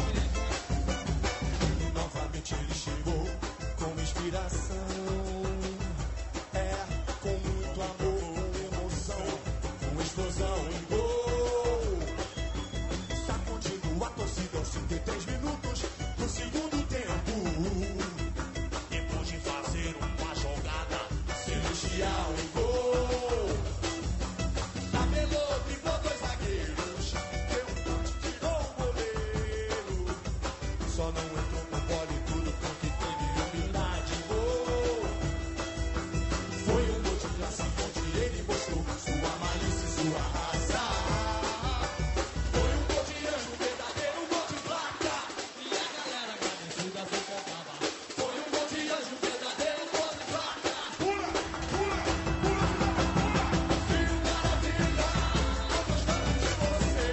Novamente ele chegou com inspiração. É, com muito amor, com emoção, com explosão em gol. Sacudindo a torcida aos trinta e três minutos do segundo tempo. Depois de fazer uma jogada celestial em gol. Tabelou, driblou dois zagueiros, deu um chute, tirou o goleiro. Só não entrou com bola e tudo porque teve humildade em gol. Foi um gol de classe onde ele mostrou sua malícia e sua raça. Foi um gol de anjo verdadeiro, um gol de placa. E a galera agradecida se cantava. Foi um gol de anjo verdadeiro, um gol de placa. Pula, pula, pula, pula. Filho Maravilha, nós gostamos de você.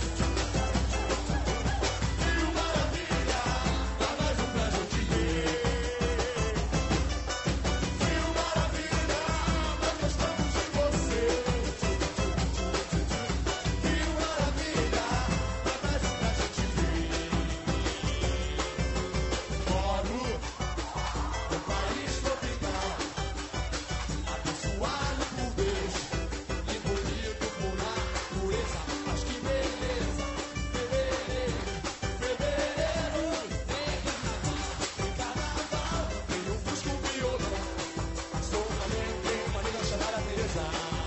Filho Maravilha, dá mais um pra gente ver. Filho Maravilha, nós gostamos de você. Filho Maravilha, dá mais um pra gente ver. Moro no país tropical, abençoado por Deus e bonito por natureza. Mas que beleza, fevereiro, fevereiro. Tem carnaval, tem um fusco, um violão. Sou também, tem uma amiga chamada Teresa.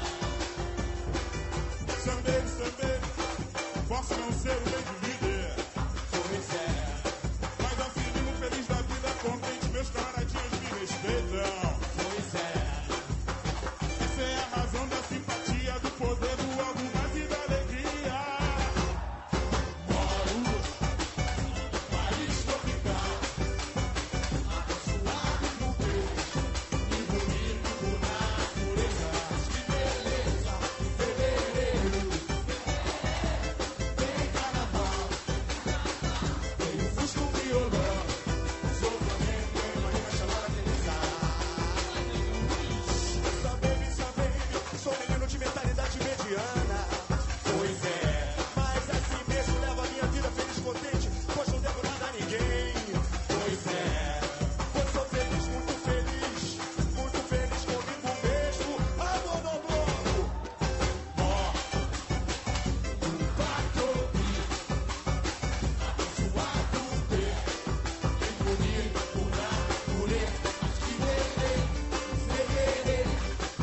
Sambeiro, sambeiro, posso não ser o rei de líder, Pois é, mas assim vivo feliz da vida, contente, meus camaradinhos me respeitam. pois é. Essa é a razão da simpatia, do poder, do algo mais e da alegria. Moro no país tropical, abençoado por Deus e bonito por natureza. Mas que beleza, fevereiro. Tem carnaval, tem um fusco, um violão. Sou flamengo, tem uma amiga chamada Teresa. Sabe, sabe, sou menino de mentalidade mediana. Pois é, mas assim mesmo levo a minha vida feliz, contente, pois não devo nada a ninguém. Pois é, pois sou feliz, muito feliz, muito feliz comigo mesmo. Amor no bloco, ó, um patropi, abençoado ter, bem bonito por natureza. Mas que beleza, fevereiro.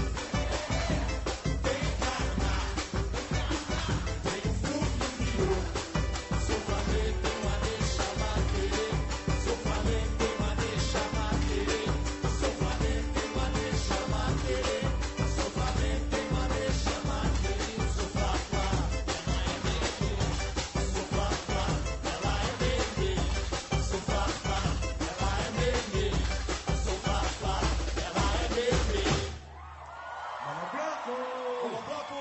Tem carnaval, tem um futuro. Sou Flamengo, tem uma deixa bater. Sou Flamengo, tem uma deixa bater. Sou Flamengo, tem uma deixa bater. Sou Flamengo, tem uma deixa bater. Sou Flá, Flá, ela é bebê. Sou Flá, Flá, ela é bebê. Sou Flá, Flá, ela é bebê. Sou Flá, Flá, ela é bebê. Monobloco! Monobloco!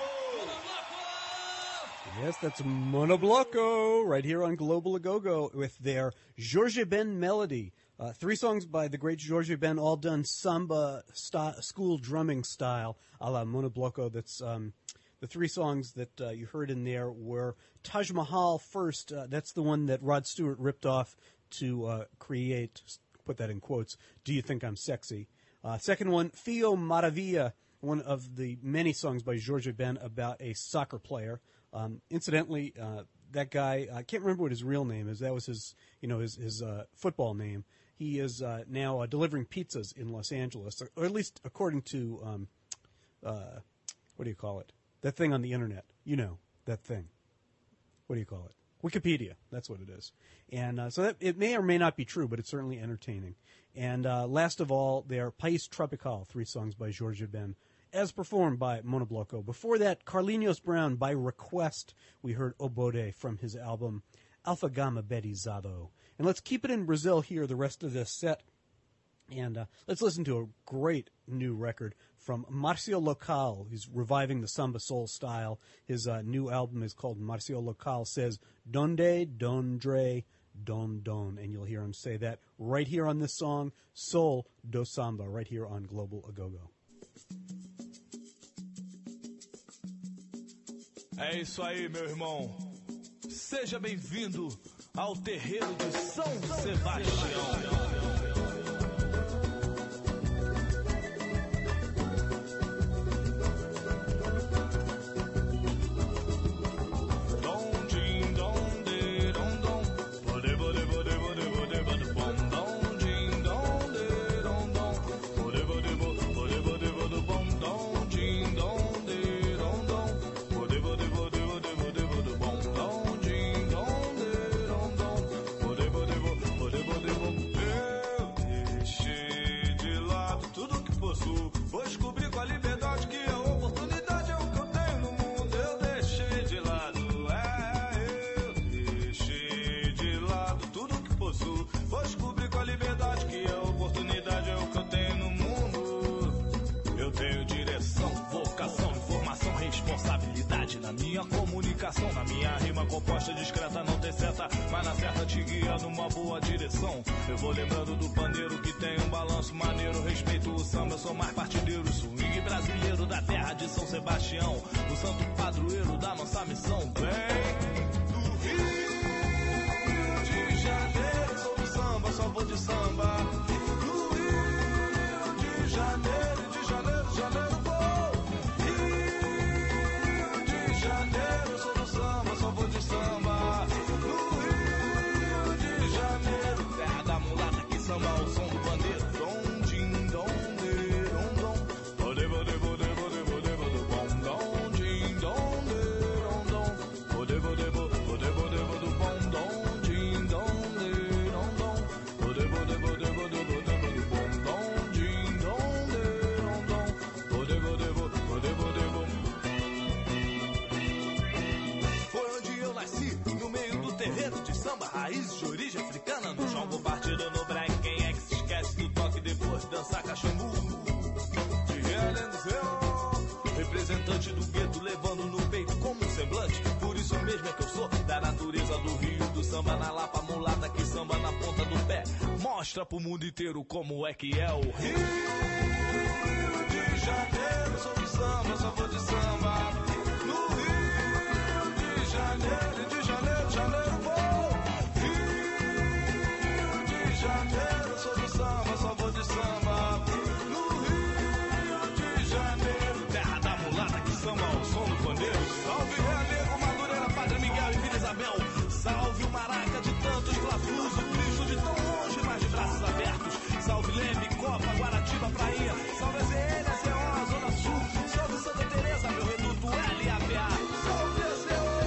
Yes, that's Monobloco right here on Global Agogo with their Georges Ben melody. Uh, three songs by the great Georges Ben, all done samba st- school drumming style, a la Monobloco. That's um, the three songs that uh, you heard in there were Taj Mahal first. Uh, that's the one that Rod Stewart ripped off to uh, create put that in quotes, Do You Think I'm Sexy? Uh, second one, Fio Maravilla, one of the many songs by Jorge Ben about a soccer player. Um, incidentally, uh, that guy, I can't remember what his real name is. That was his, you know, his, his uh, football name. He is uh, now uh, delivering pizzas in Los Angeles, or, or at least according to, um, uh, what do you call it? That thing on the internet. You know, that thing. What do you call it? Wikipedia. That's what it is. And uh, so that, it may or may not be true, but it's certainly entertaining. And uh, last of all, they are País Tropical, three songs by Jorge Ben, as performed by Monobloco. Before that, Carlinhos Brown, by request, we heard Obode from his album Alpha Gamma Betizado. And let's keep it in Brazil here, the rest of this set. And uh, let's listen to a great new record from Marcio Local. He's reviving the samba soul style. His uh, new album is called Marcio Local Says Donde, Dondre, Don Don. And you'll hear him say that right here on this song, Soul do Samba, right here on Global Agogo. É isso aí, meu irmão. Seja bem-vindo ao terreiro de São Sebastião. Na minha rima composta discreta não tem seta, mas na certa te guia numa boa direção. Eu vou lembrando do pandeiro que tem um balanço maneiro. Respeito o samba, eu sou mais partideiro. Swing brasileiro da terra de São Sebastião, o santo padroeiro da nossa missão. Vem do Rio de Janeiro, sou do samba, só vou de samba. Do Rio de Janeiro, de Janeiro, de Janeiro vou. Rio de Janeiro, sou do samba, só vou de samba. Do Rio de Janeiro, terra da mulata que samba ao som do bandeiro. Dom, din, dom, de, dom, dom. Bode, bode, bode, bode, bode, bode, bom, dom, din, dom, de, dom, dom. Bode, bode, bode, bode, bode, bode, bom, dom, din, dom, de, dom, dom. Bode, bode, bode, bode, bode, bode, bom, dom, din, dom, de, dom, dom. Bode, bode, bode, bode, bode, bom. Foi onde eu nasci, no meio do terreiro de samba, raízes de origem africana. No jogo partido no break, quem é que se esquece do toque depois dançar cachimbo? De Realenzel, representante do gueto, levando no peito como um semblante. Por isso mesmo é que eu sou da natureza do Rio, do samba na Lapa, mulata que samba na ponta do pé. Mostra pro mundo inteiro como é que é o Rio de Janeiro. Sou de samba, só vou de samba. No Rio de Janeiro, de Janeiro, de Janeiro vou. Rio de Janeiro, sou do samba, só vou de samba. No Rio de Janeiro, terra da mulata que samba ao som do pandeiro. Salve Realengo, Madureira, Padre Miguel e Vila Isabel. Salve o Maraca de tantos fla-flus, o Cristo de tão longe, mas de braços abertos. Salve Leme, Copa, Guaratiba, Prainha. Salve a Z N, a Z O, a Zona Sul. Salve Santa Teresa, meu reduto L A P A. Salve a Z O.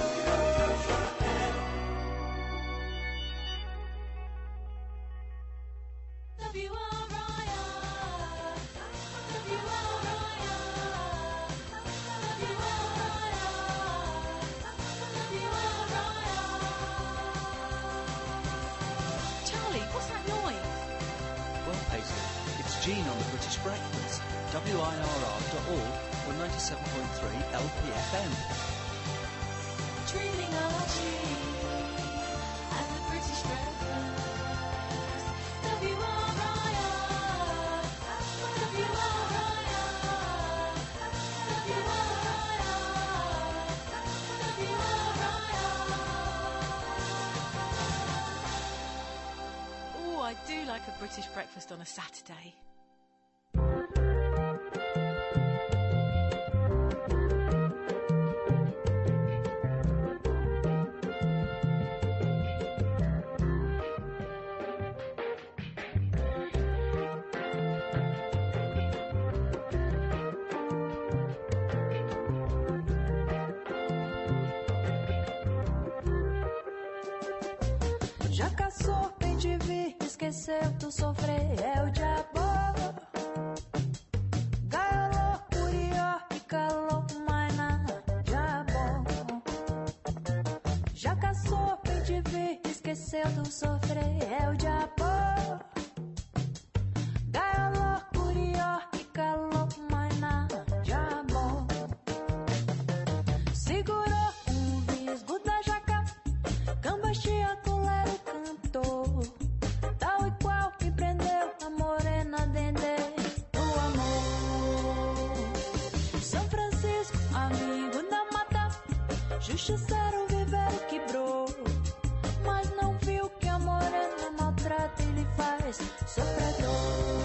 Charlie, what's that noise? Well, Paisley, it's Gene on the British Breakfast, W I R R dot org or ninety-seven point three L P F M. Dreaming of Gene and the British Breakfast. W R I R, W R I R, W R I R, W R I R. Oh, I do like a British breakfast on a Saturday. Já caçou, bem te vi, esqueceu do sofrer, é o diabo. Galou, curió e calou, mas na diabo. Já caçou, bem te vi, esqueceu do sofrer, é o diabo. Galou, curió e calou, mas na diabo. Segurou um visgo da jaca, cambaxia, colero, cantou, tal e qual me prendeu a morena dendê do amor. São Francisco, amigo da mata, justiceiro, viveiro, quebrou, mas não viu que a morena maltrata e lhe faz sofredor.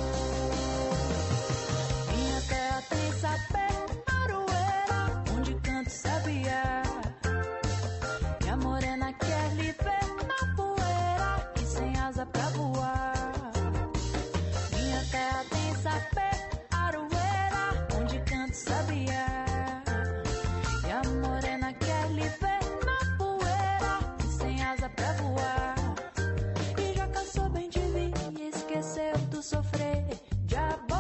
Minha terra tem sapé, aroeira, onde canto sabiá, e a morena quer lhe ver na poeira e sem asa pra voar. Minha terra tem sapé, aroeira, onde canto sabiá, e a morena quer lhe ver na poeira e sem asa pra voar. E já cansou bem de vir e esqueceu do sofrer, diabo.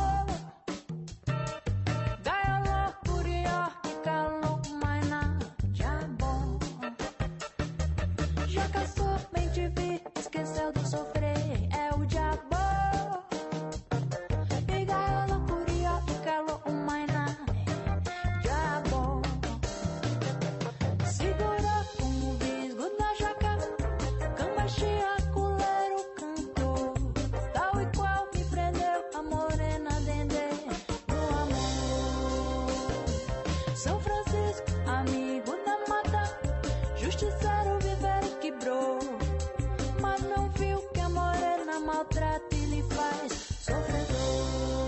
Gaioló, curió e calou, mas na diabo. Já cansou bem de vir, esqueceu do sofrer, é o diabo. E gaiola, curió e calou, mas na diabo. Segurou com o visgo da jaca, cambaxia, colero, cantou, tal e qual me prendeu a morena dendê do amor. São Francisco, amigo da mata, justiceiro, viveiro, quebrou, mas não viu que a morena maltrata e lhe faz sofredor.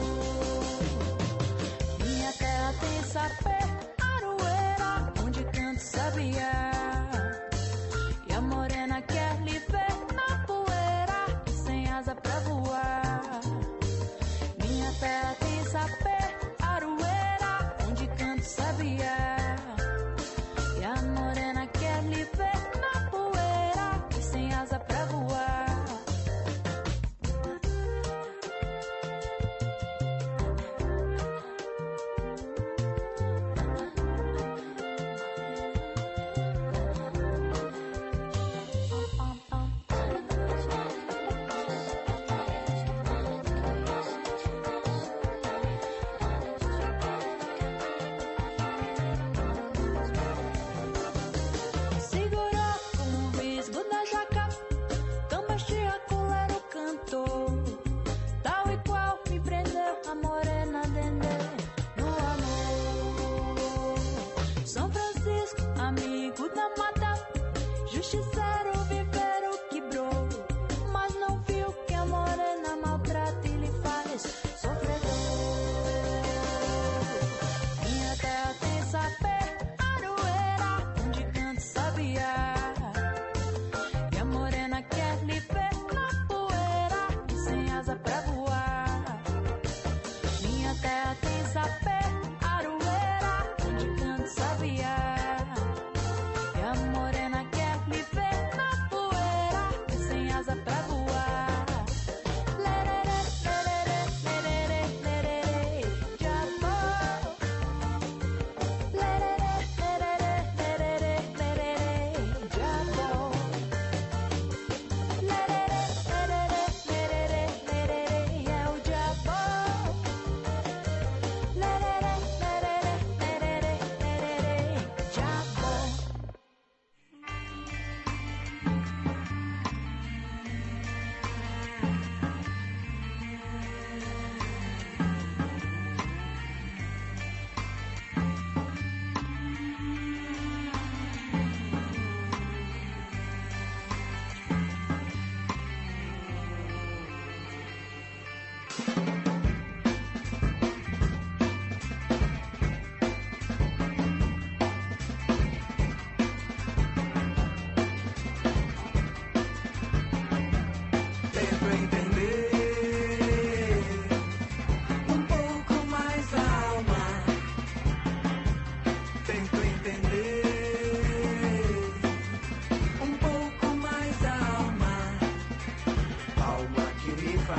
Minha terra tem sapé, aroeira, onde canto sabiá, e a morena quer lhe ver na poeira e sem asa pra voar. Minha terra tem sapé, aroeira, onde canto sabiá, e a morena quer lhe ver na poeira e sem asa pra voar.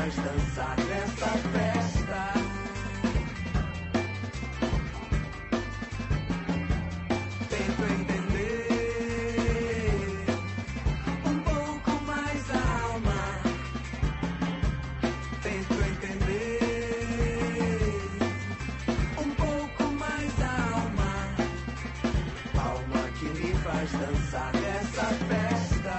faz dançar nessa festa. Tento entender um pouco mais a alma. Tento entender um pouco mais a alma. Alma que me faz dançar nessa festa.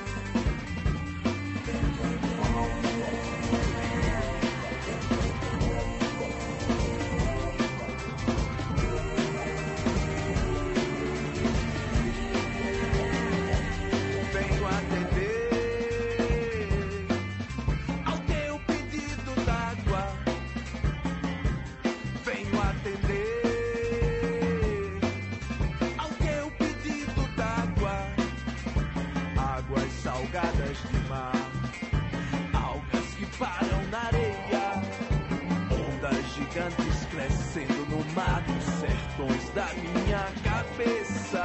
Venho atender ao teu pedido d'água. Venho atender ao teu pedido d'água. Águas salgadas de mar, algas que param na areia, ondas gigantes crescendo no mar dos sertões da minha cabeça.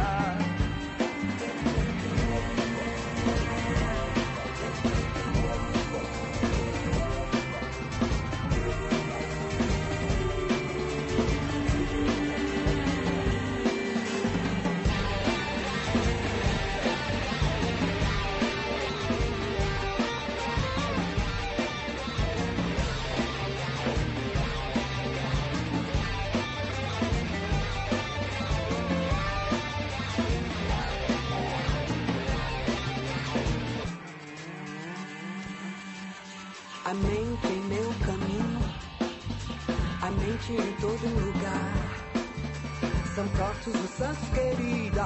A mente em meu caminho, a mente em todo lugar. São próprios os santos, querida.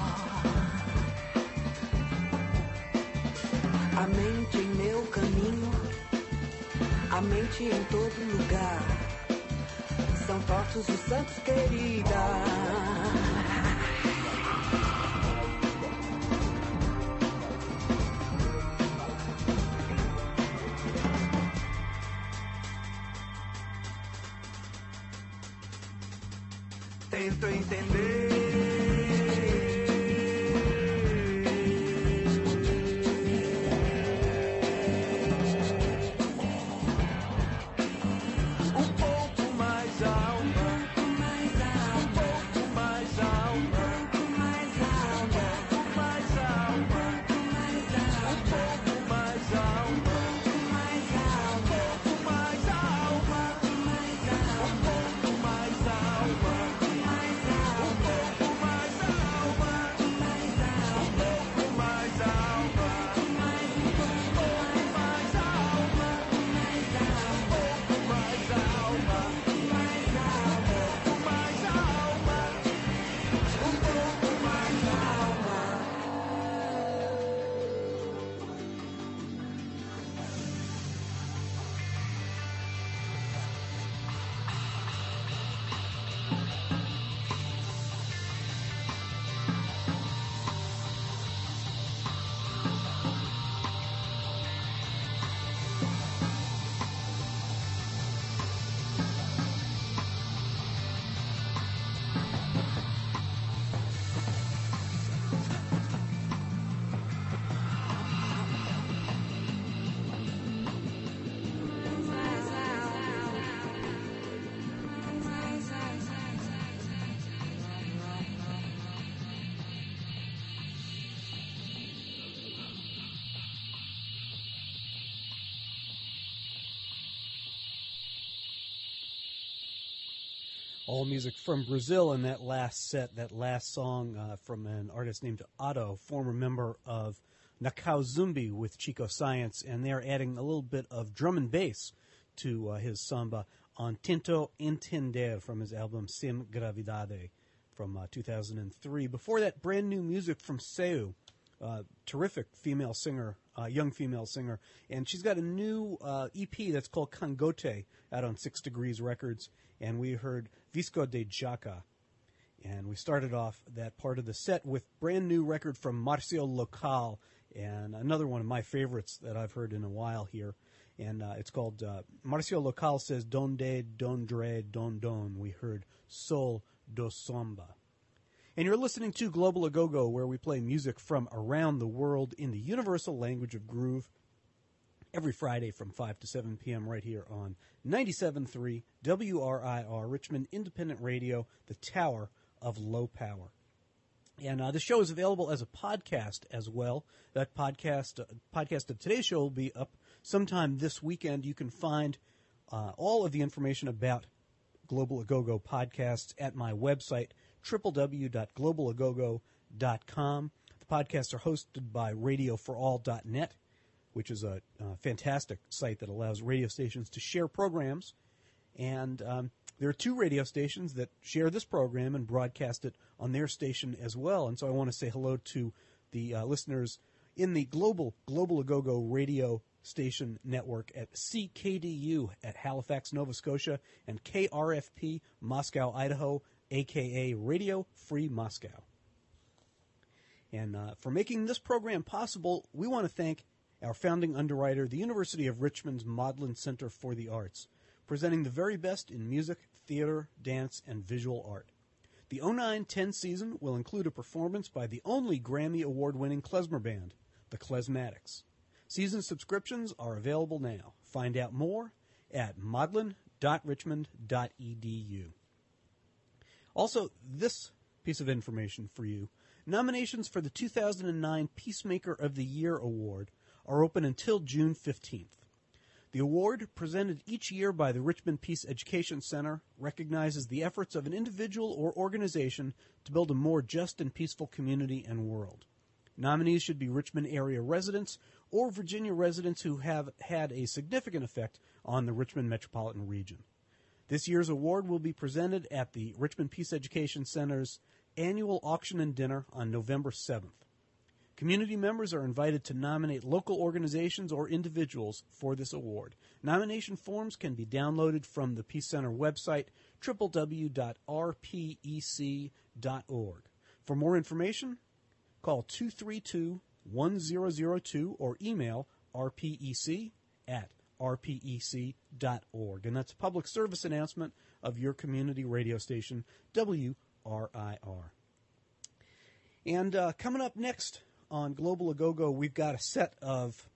A mente em meu caminho, a mente em todo lugar. São próprios os santos, querida. Tento entender um pouco mais alma, um pouco mais alma, um pouco mais alma, um pouco mais alma, um pouco mais alma, um pouco mais alma, um pouco mais alma, um pouco mais alma, um pouco mais alma, um pouco mais alma, um pouco mais alma. All music from Brazil in that last set, that last song uh, from an artist named Otto, former member of Nakao Zumbi with Chico Science, and they're adding a little bit of drum and bass to uh, his samba on Tento Entender from his album Sem Gravidade from uh, two thousand three. Before that, brand new music from Seu, uh, terrific female singer, uh, young female singer, and she's got a new uh, E P that's called Kangote out on Six Degrees Records, and we heard Visco de Jaca. And we started off that part of the set with brand new record from Marcio Local, and another one of my favorites that I've heard in a while here. And uh, it's called, uh, Marcio Local says, Donde, Dondre, Don Don. We heard Sol do Samba. And you're listening to Global Agogo, where we play music from around the world in the universal language of groove. every Friday from five to seven p.m. right here on ninety-seven point three W R I R, Richmond Independent Radio, the Tower of Low Power. And uh, the show is available as a podcast as well. That podcast, uh, podcast of today's show will be up sometime this weekend. You can find uh, all of the information about Global Agogo podcasts at my website, w w w dot global agogo dot com. The podcasts are hosted by radio for all dot net, which is a, a fantastic site that allows radio stations to share programs. And um, there are two radio stations that share this program and broadcast it on their station as well. And so I want to say hello to the uh, listeners in the global Global Agogo radio station network at C K D U at Halifax, Nova Scotia, and K R F P Moscow, Idaho, a k a. Radio Free Moscow. And uh, for making this program possible, we want to thank our founding underwriter, the University of Richmond's Maudlin Center for the Arts, presenting the very best in music, theater, dance, and visual art. The oh nine ten season will include a performance by the only Grammy Award-winning klezmer band, the Klezmatics. Season subscriptions are available now. Find out more at maudlin dot richmond dot e d u. Also, this piece of information for you. Nominations for the two thousand nine Peacemaker of the Year Award are open until June fifteenth. The award, presented each year by the Richmond Peace Education Center, recognizes the efforts of an individual or organization to build a more just and peaceful community and world. Nominees should be Richmond area residents or Virginia residents who have had a significant effect on the Richmond metropolitan region. This year's award will be presented at the Richmond Peace Education Center's annual auction and dinner on November seventh. Community members are invited to nominate local organizations or individuals for this award. Nomination forms can be downloaded from the Peace Center website, w w w dot r p e c dot org. For more information, call two three two, one zero zero two or email r p e c at r p e c dot org. And that's a public service announcement of your community radio station, W R I R. And uh, coming up next on Global Agogo, we've got a set of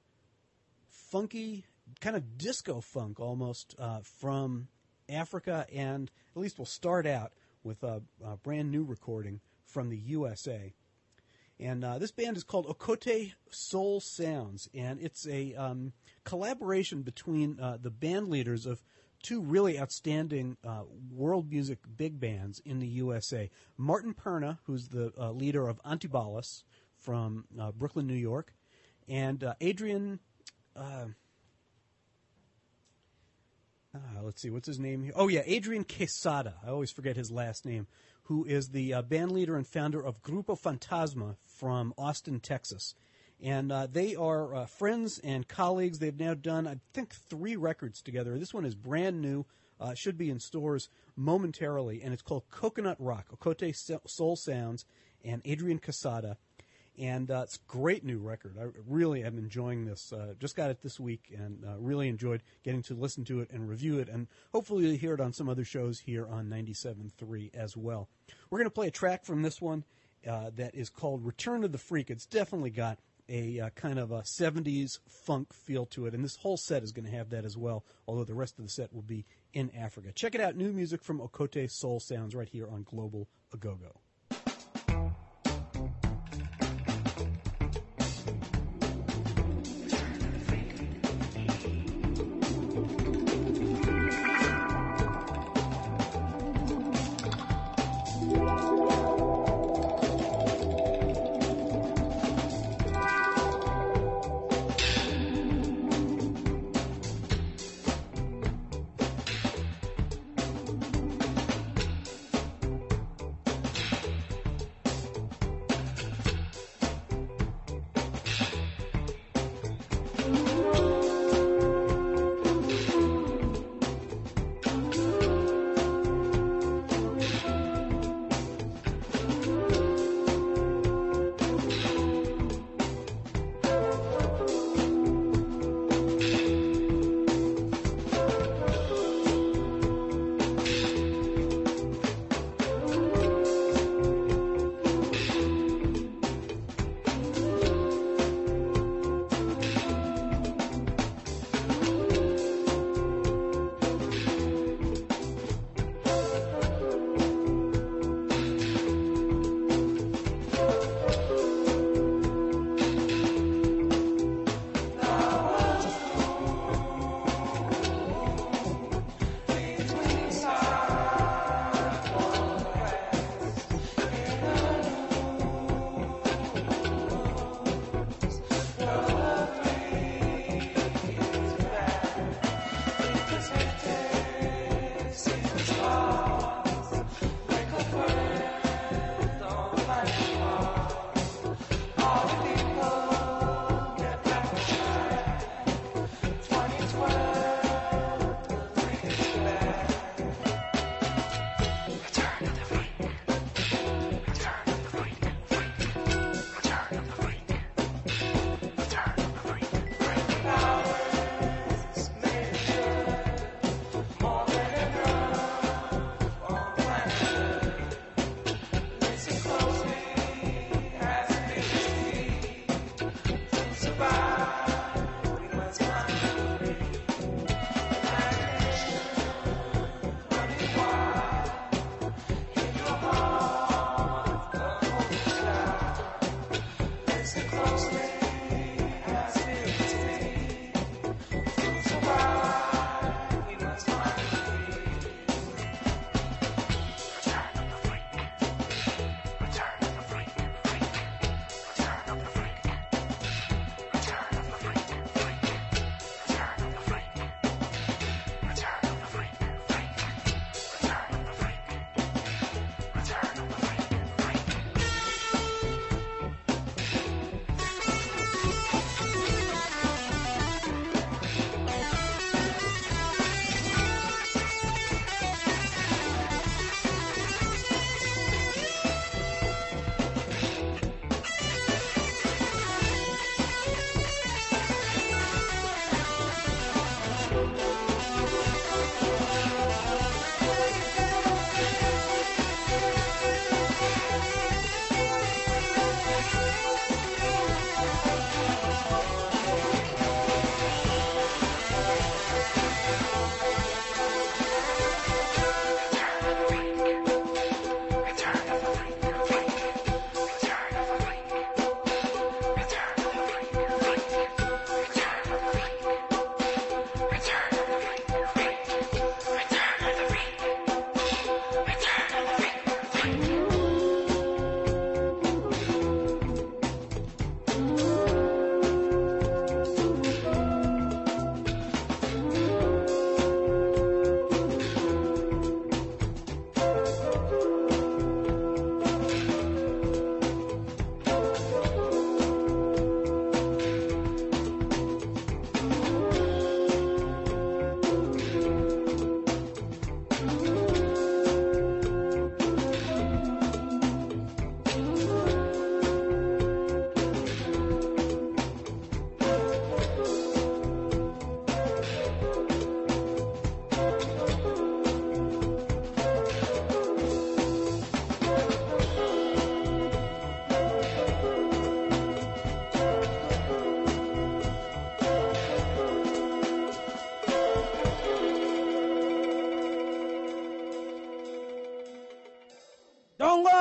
funky, kind of disco funk almost, uh, from Africa, and at least we'll start out with a, a brand new recording from the U S A. And uh, this band is called Okote Soul Sounds, and it's a um, collaboration between uh, the band leaders of two really outstanding uh, world music big bands in the U S A. Martin Perna, who's the uh, leader of Antibalas from uh, Brooklyn, New York, and uh, Adrian, uh, uh, let's see, what's his name here? Oh, yeah, Adrian Quesada. I always forget his last name, who is the uh, band leader and founder of Grupo Fantasma from Austin, Texas. And uh, they are uh, friends and colleagues. They've now done, I think, three records together. This one is brand new, uh, should be in stores momentarily, and it's called Coconut Rock, Okote Soul Sounds, and Adrian Quesada. And uh, it's a great new record. I really am enjoying this. Uh, just got it this week and uh, really enjoyed getting to listen to it and review it. And hopefully you'll hear it on some other shows here on ninety-seven point three as well. We're going to play a track from this one uh, that is called Return of the Freak. It's definitely got a uh, kind of a seventies funk feel to it. And this whole set is going to have that as well, although the rest of the set will be in Africa. Check it out. New music from Okote Soul Sounds right here on Global Agogo.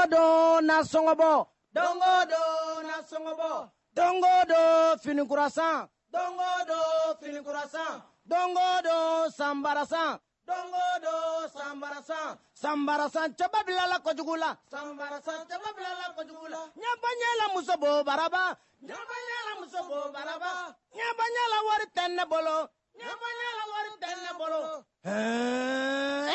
Dongodo na songobo. Dongodo na songobo. Dongodo fini kurasan. Dongodo fini kurasan. Dongodo sambarasan. Dongodo sambarasan. Sambarasan coba bilala kojugula. Sambarasan coba bilala kojugula. Nyabanyala musobo baraba. Nyabanyala musobo baraba. Nyabanyala wari tenne bolo. Nyabanyala wari tenne bolo. Hey!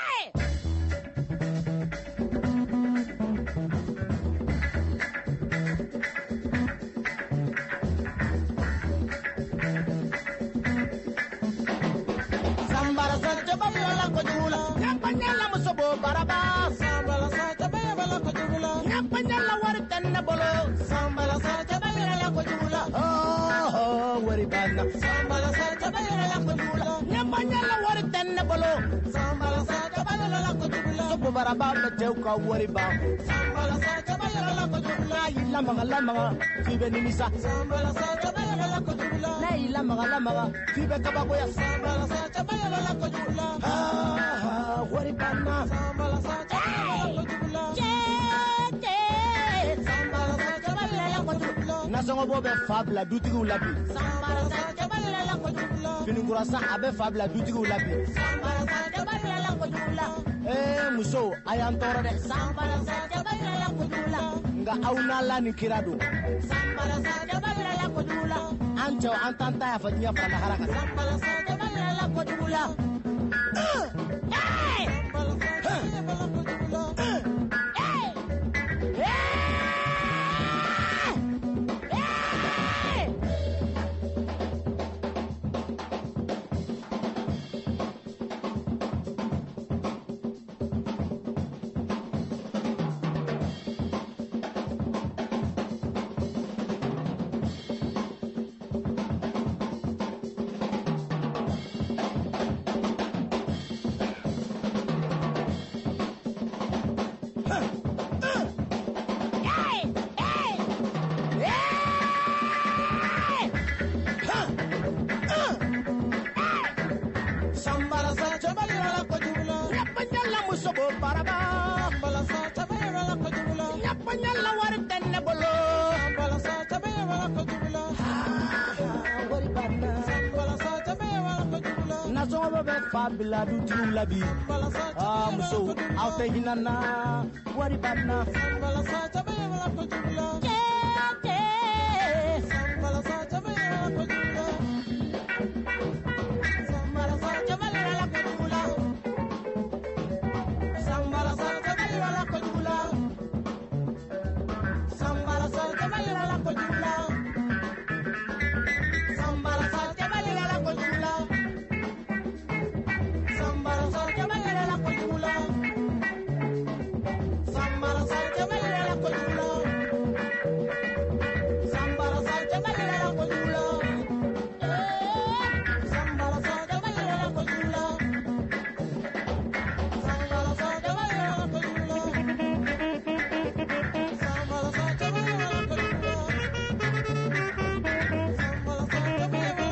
Nyapanyala musobo baraba. Sambala sacha bayala kojula. Nyapanyala wari tenne bolo. Sambala sacha bayala kojula. Oh oh wari bana. Sambala sacha bayala kojula. Nyapanyala wari tenne bolo. Sambala sacha bayala kojula. Sobo baraba bejeu ka wari ba. Sambala sacha bayala kojula. Ila maga lamaga fibe nimisa. Sambala sacha bayala kojula. Na ila maga lamaga fibe kabagoya. Sambala sacha bayala kojula. Ah, wari bana. Sambala sacha bayala kojula. Sambala sacha bayala kojula. Nasongo bobe fabla dutigu labi. Sambala sacha bayala kojula. Finingura sa abe fabla dutigu labi. Sambala sacha bayala kojula. Eh muso ayantora de. Sambala sacha bayala kojula. Nga auna la ni kirado. Sambala sacha bayala kojula. Ancho antanta ya fanya fana haraka. Sambala sacha bayala kojula. Hey! Fabila du tiu labi. Ah muso auto hinana wari bana. Sambala sacha bayala kojula. Ke sambala sacha bayala kojula. Sambala sacha bayala kojula. Sambala sacha bayala kojula. Sambala sacha bayala kojula. Sambala sacha bayala kojula. Sambala sacha bayala kojula. Sambala sacha bayala kojula. Sambala sacha bayala kojula. Sambala sacha bayala kojula. Sambala sacha bayala kojula. Sambala sacha bayala kojula. Sambala sacha bayala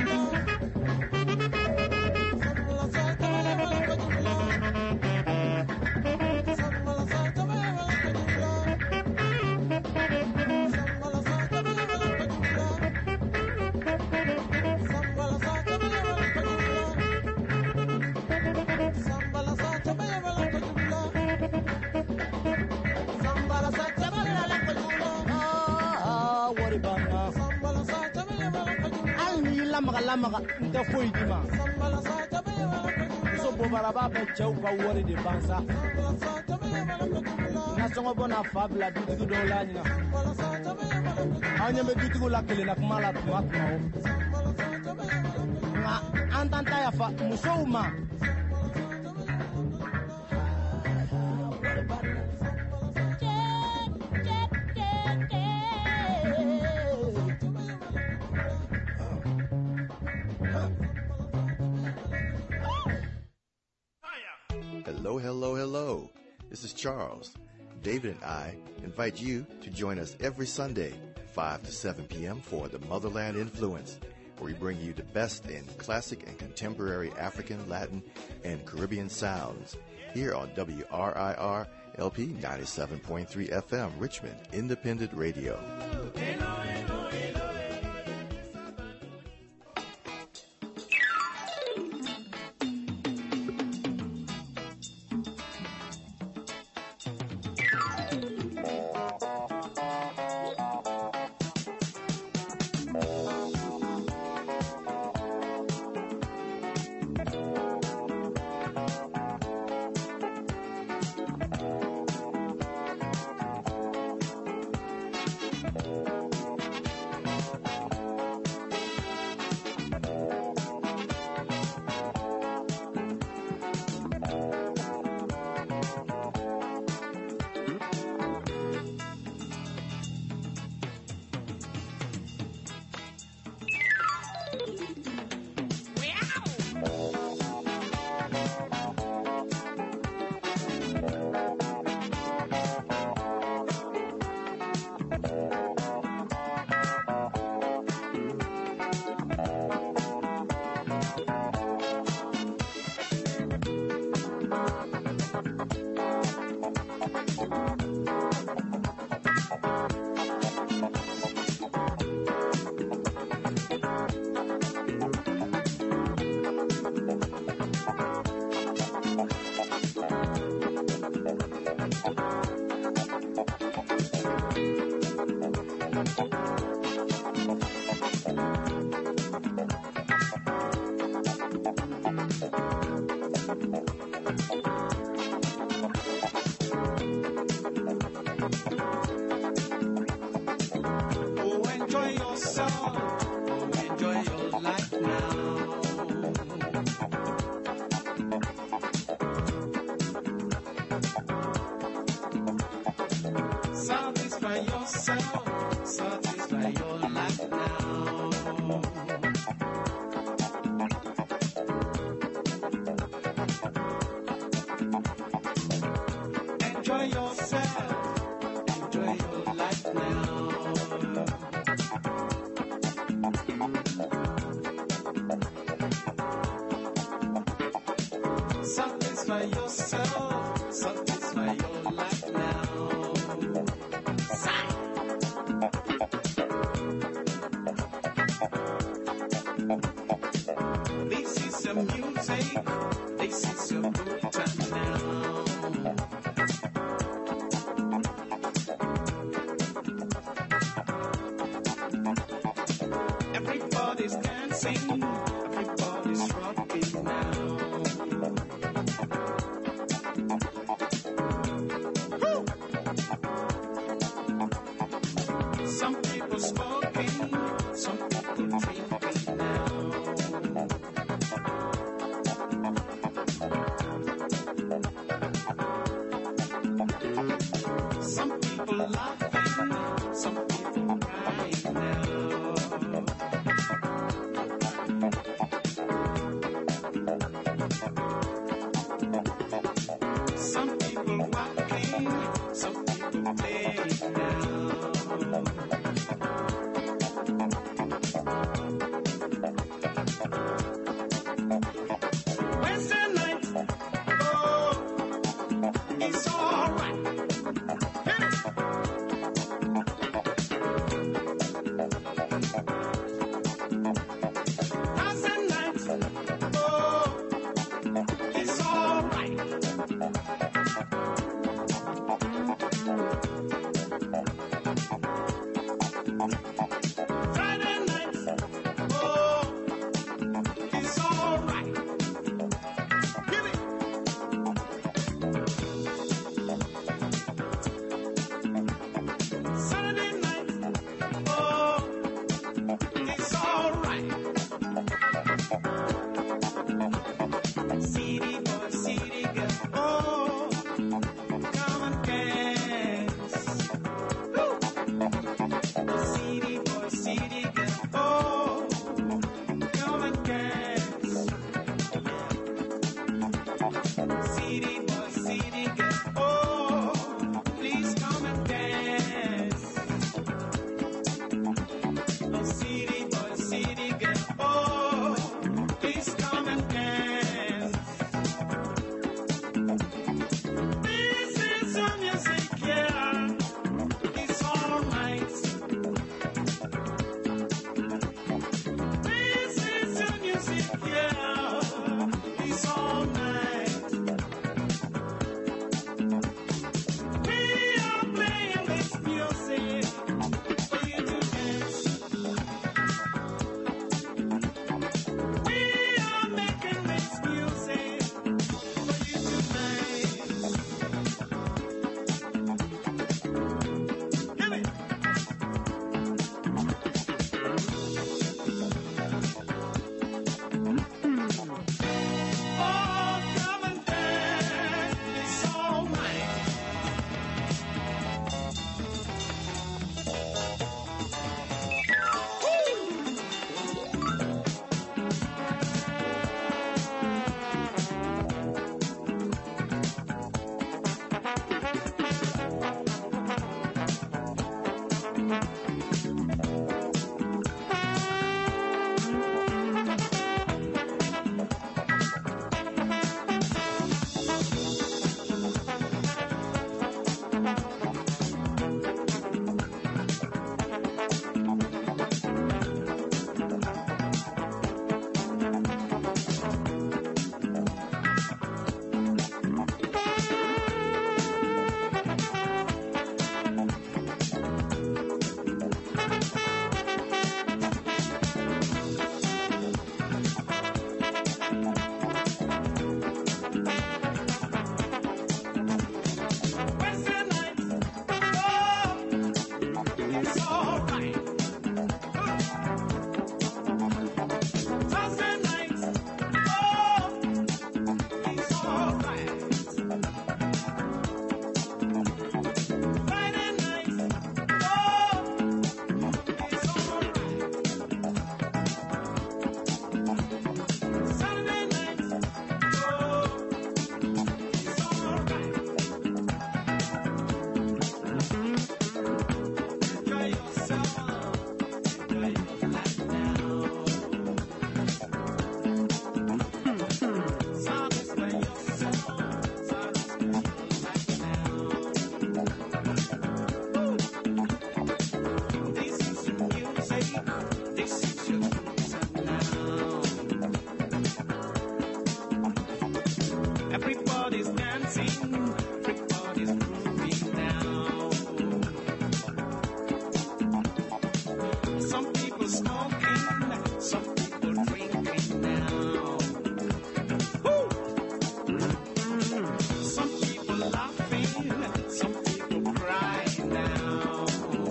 lamaga lamaga nta foyi di ma. Muso bobaraba bɛ cɛw ka wari de bansa. Nasɔngɔ bɔ na fa bila dutigi dɔw la ɲina. Aw ɲɛ bɛ dutigiw la kelenna kuma la tuma tuma o. Nka an t'an ta yafa musow ma. Hello, hello, hello. This is Charles. David and I invite you to join us every Sunday, five to seven p.m. for the Motherland Influence, where we bring you the best in classic and contemporary African, Latin, and Caribbean sounds here on W R I R L P ninety-seven point three F M, Richmond Independent Radio. Oh, come and dance, it's all right. Everybody's dancing, everybody's grooving now. Some people smoking, some people drinking now. Woo! Some people laughing, some people crying now.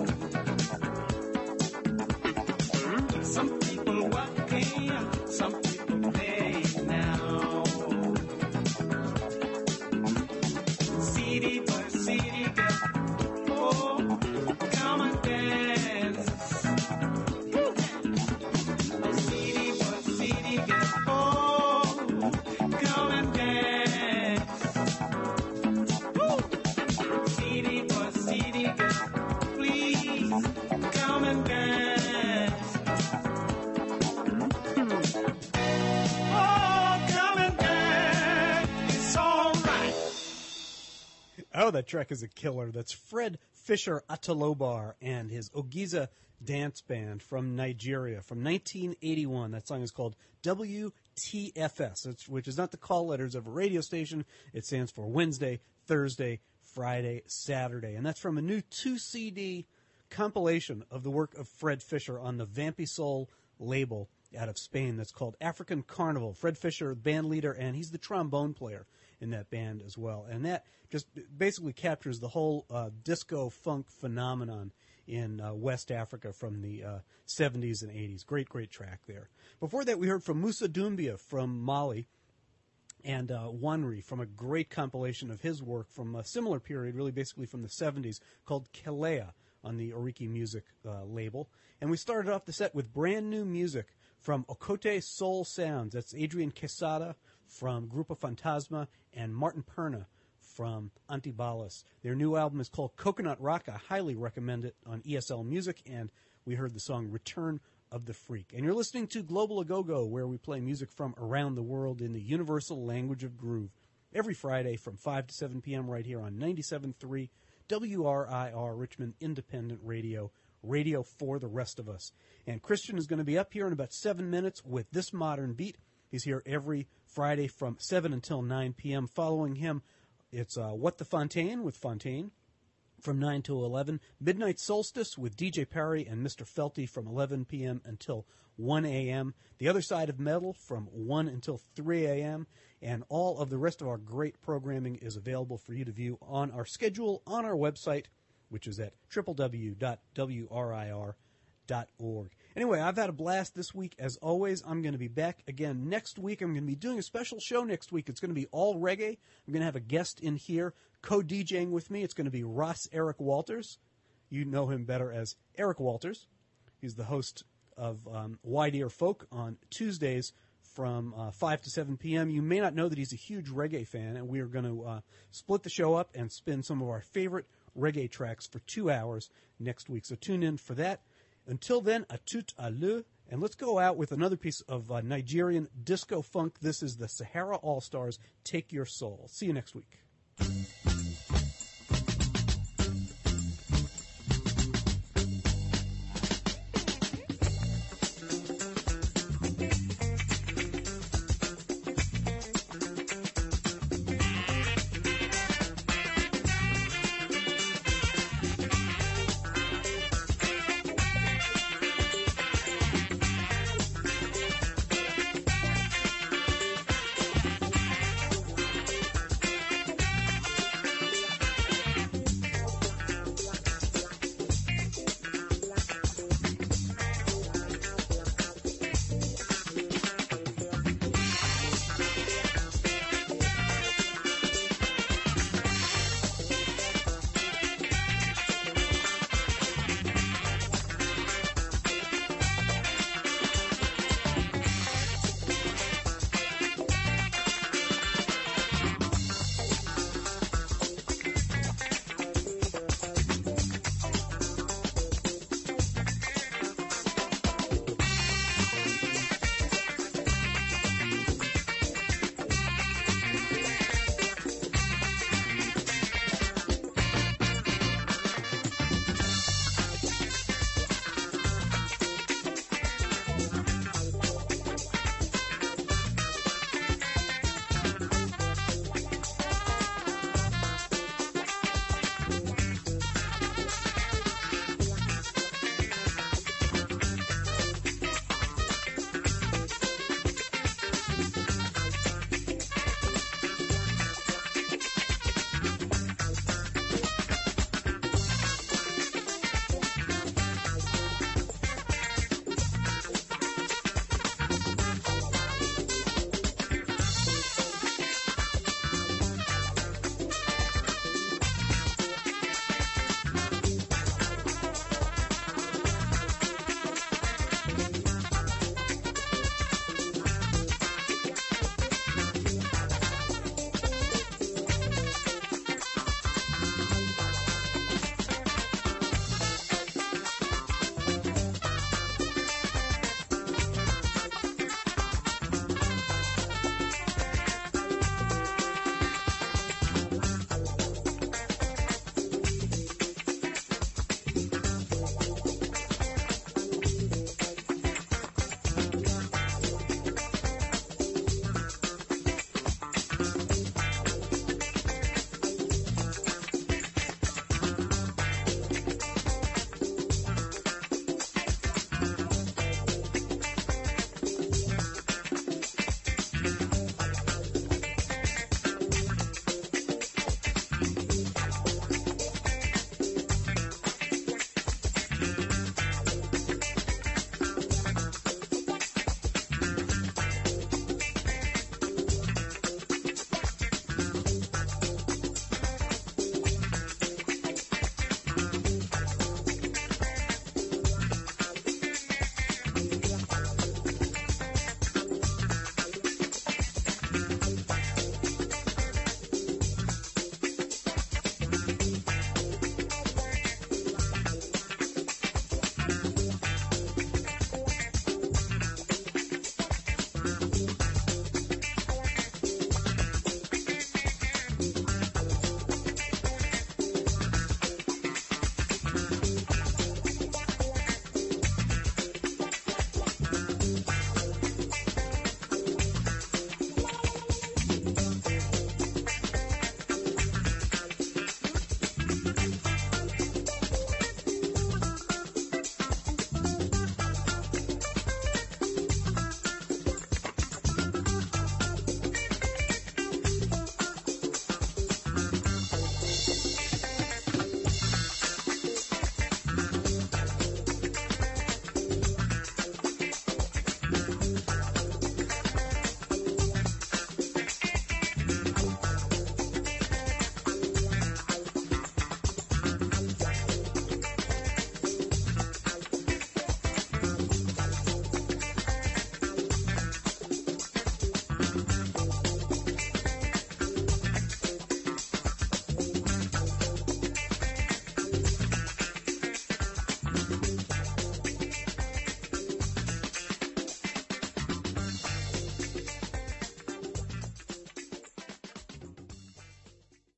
Some people working, some people playing now. City by city, get oh, come and dance. Woo! Oh, city by city, get oh, come and dance. Woo! City by city, get please come and dance. Oh, come and dance. It's all right. Oh, that track is a killer. That's Fred Fisher Atalobar and his Ogiza Dance Band from Nigeria from nineteen eighty-one. That song is called W T F S, which is not the call letters of a radio station. It stands for Wednesday, Thursday, Friday, Saturday. And that's from a new two C D compilation of the work of Fred Fisher on the Vampy Soul label out of Spain that's called African Carnival. Fred Fisher, band leader, and he's the trombone player in that band as well. And that just basically captures the whole uh, disco funk phenomenon in uh, West Africa from the uh, seventies and eighties. Great, great track there. Before that, we heard from Moussa Doumbia from Mali and uh, Wanri from a great compilation of his work from a similar period, really basically from the seventies, called Kelea on the Oriki Music uh, label. And we started off the set with brand new music from Okote Soul Sounds. That's Adrian Quesada from Grupo Fantasma and Martin Perna from Antibalas. Their new album is called Coconut Rock. I highly recommend it on E S L Music, and we heard the song Return of the Freak. And you're listening to Global A-Go-Go, where we play music from around the world in the universal language of groove. Every Friday from five to seven p.m. right here on ninety-seven point three W R I R, Richmond Independent Radio, radio for the rest of us. And Christian is going to be up here in about seven minutes with This Modern Beat. He's here every Friday from seven until nine p.m. Following him, it's uh, What the Fontaine with Fontaine from nine to eleven. Midnight Solstice with D J Perry and Mister Felty from eleven p.m. until one a.m. The Other Side of Metal from one until three a.m. And all of the rest of our great programming is available for you to view on our schedule on our website, which is at w w w dot w r i r dot org. Anyway, I've had a blast this week. As always, I'm going to be back again next week. I'm going to be doing a special show next week. It's going to be all reggae. I'm going to have a guest in here co-DJing with me. It's going to be Ross Eric Walters. You know him better as Eric Walters. He's the host of um, Wide Ear Folk on Tuesdays from uh, five to seven p.m. You may not know that he's a huge reggae fan, and we are going to uh, split the show up and spin some of our favorite reggae tracks for two hours next week. So tune in for that. Until then, a tout à l'heure, and let's go out with another piece of uh, Nigerian disco funk. This is the Sahara All-Stars, Take Your Soul. See you next week.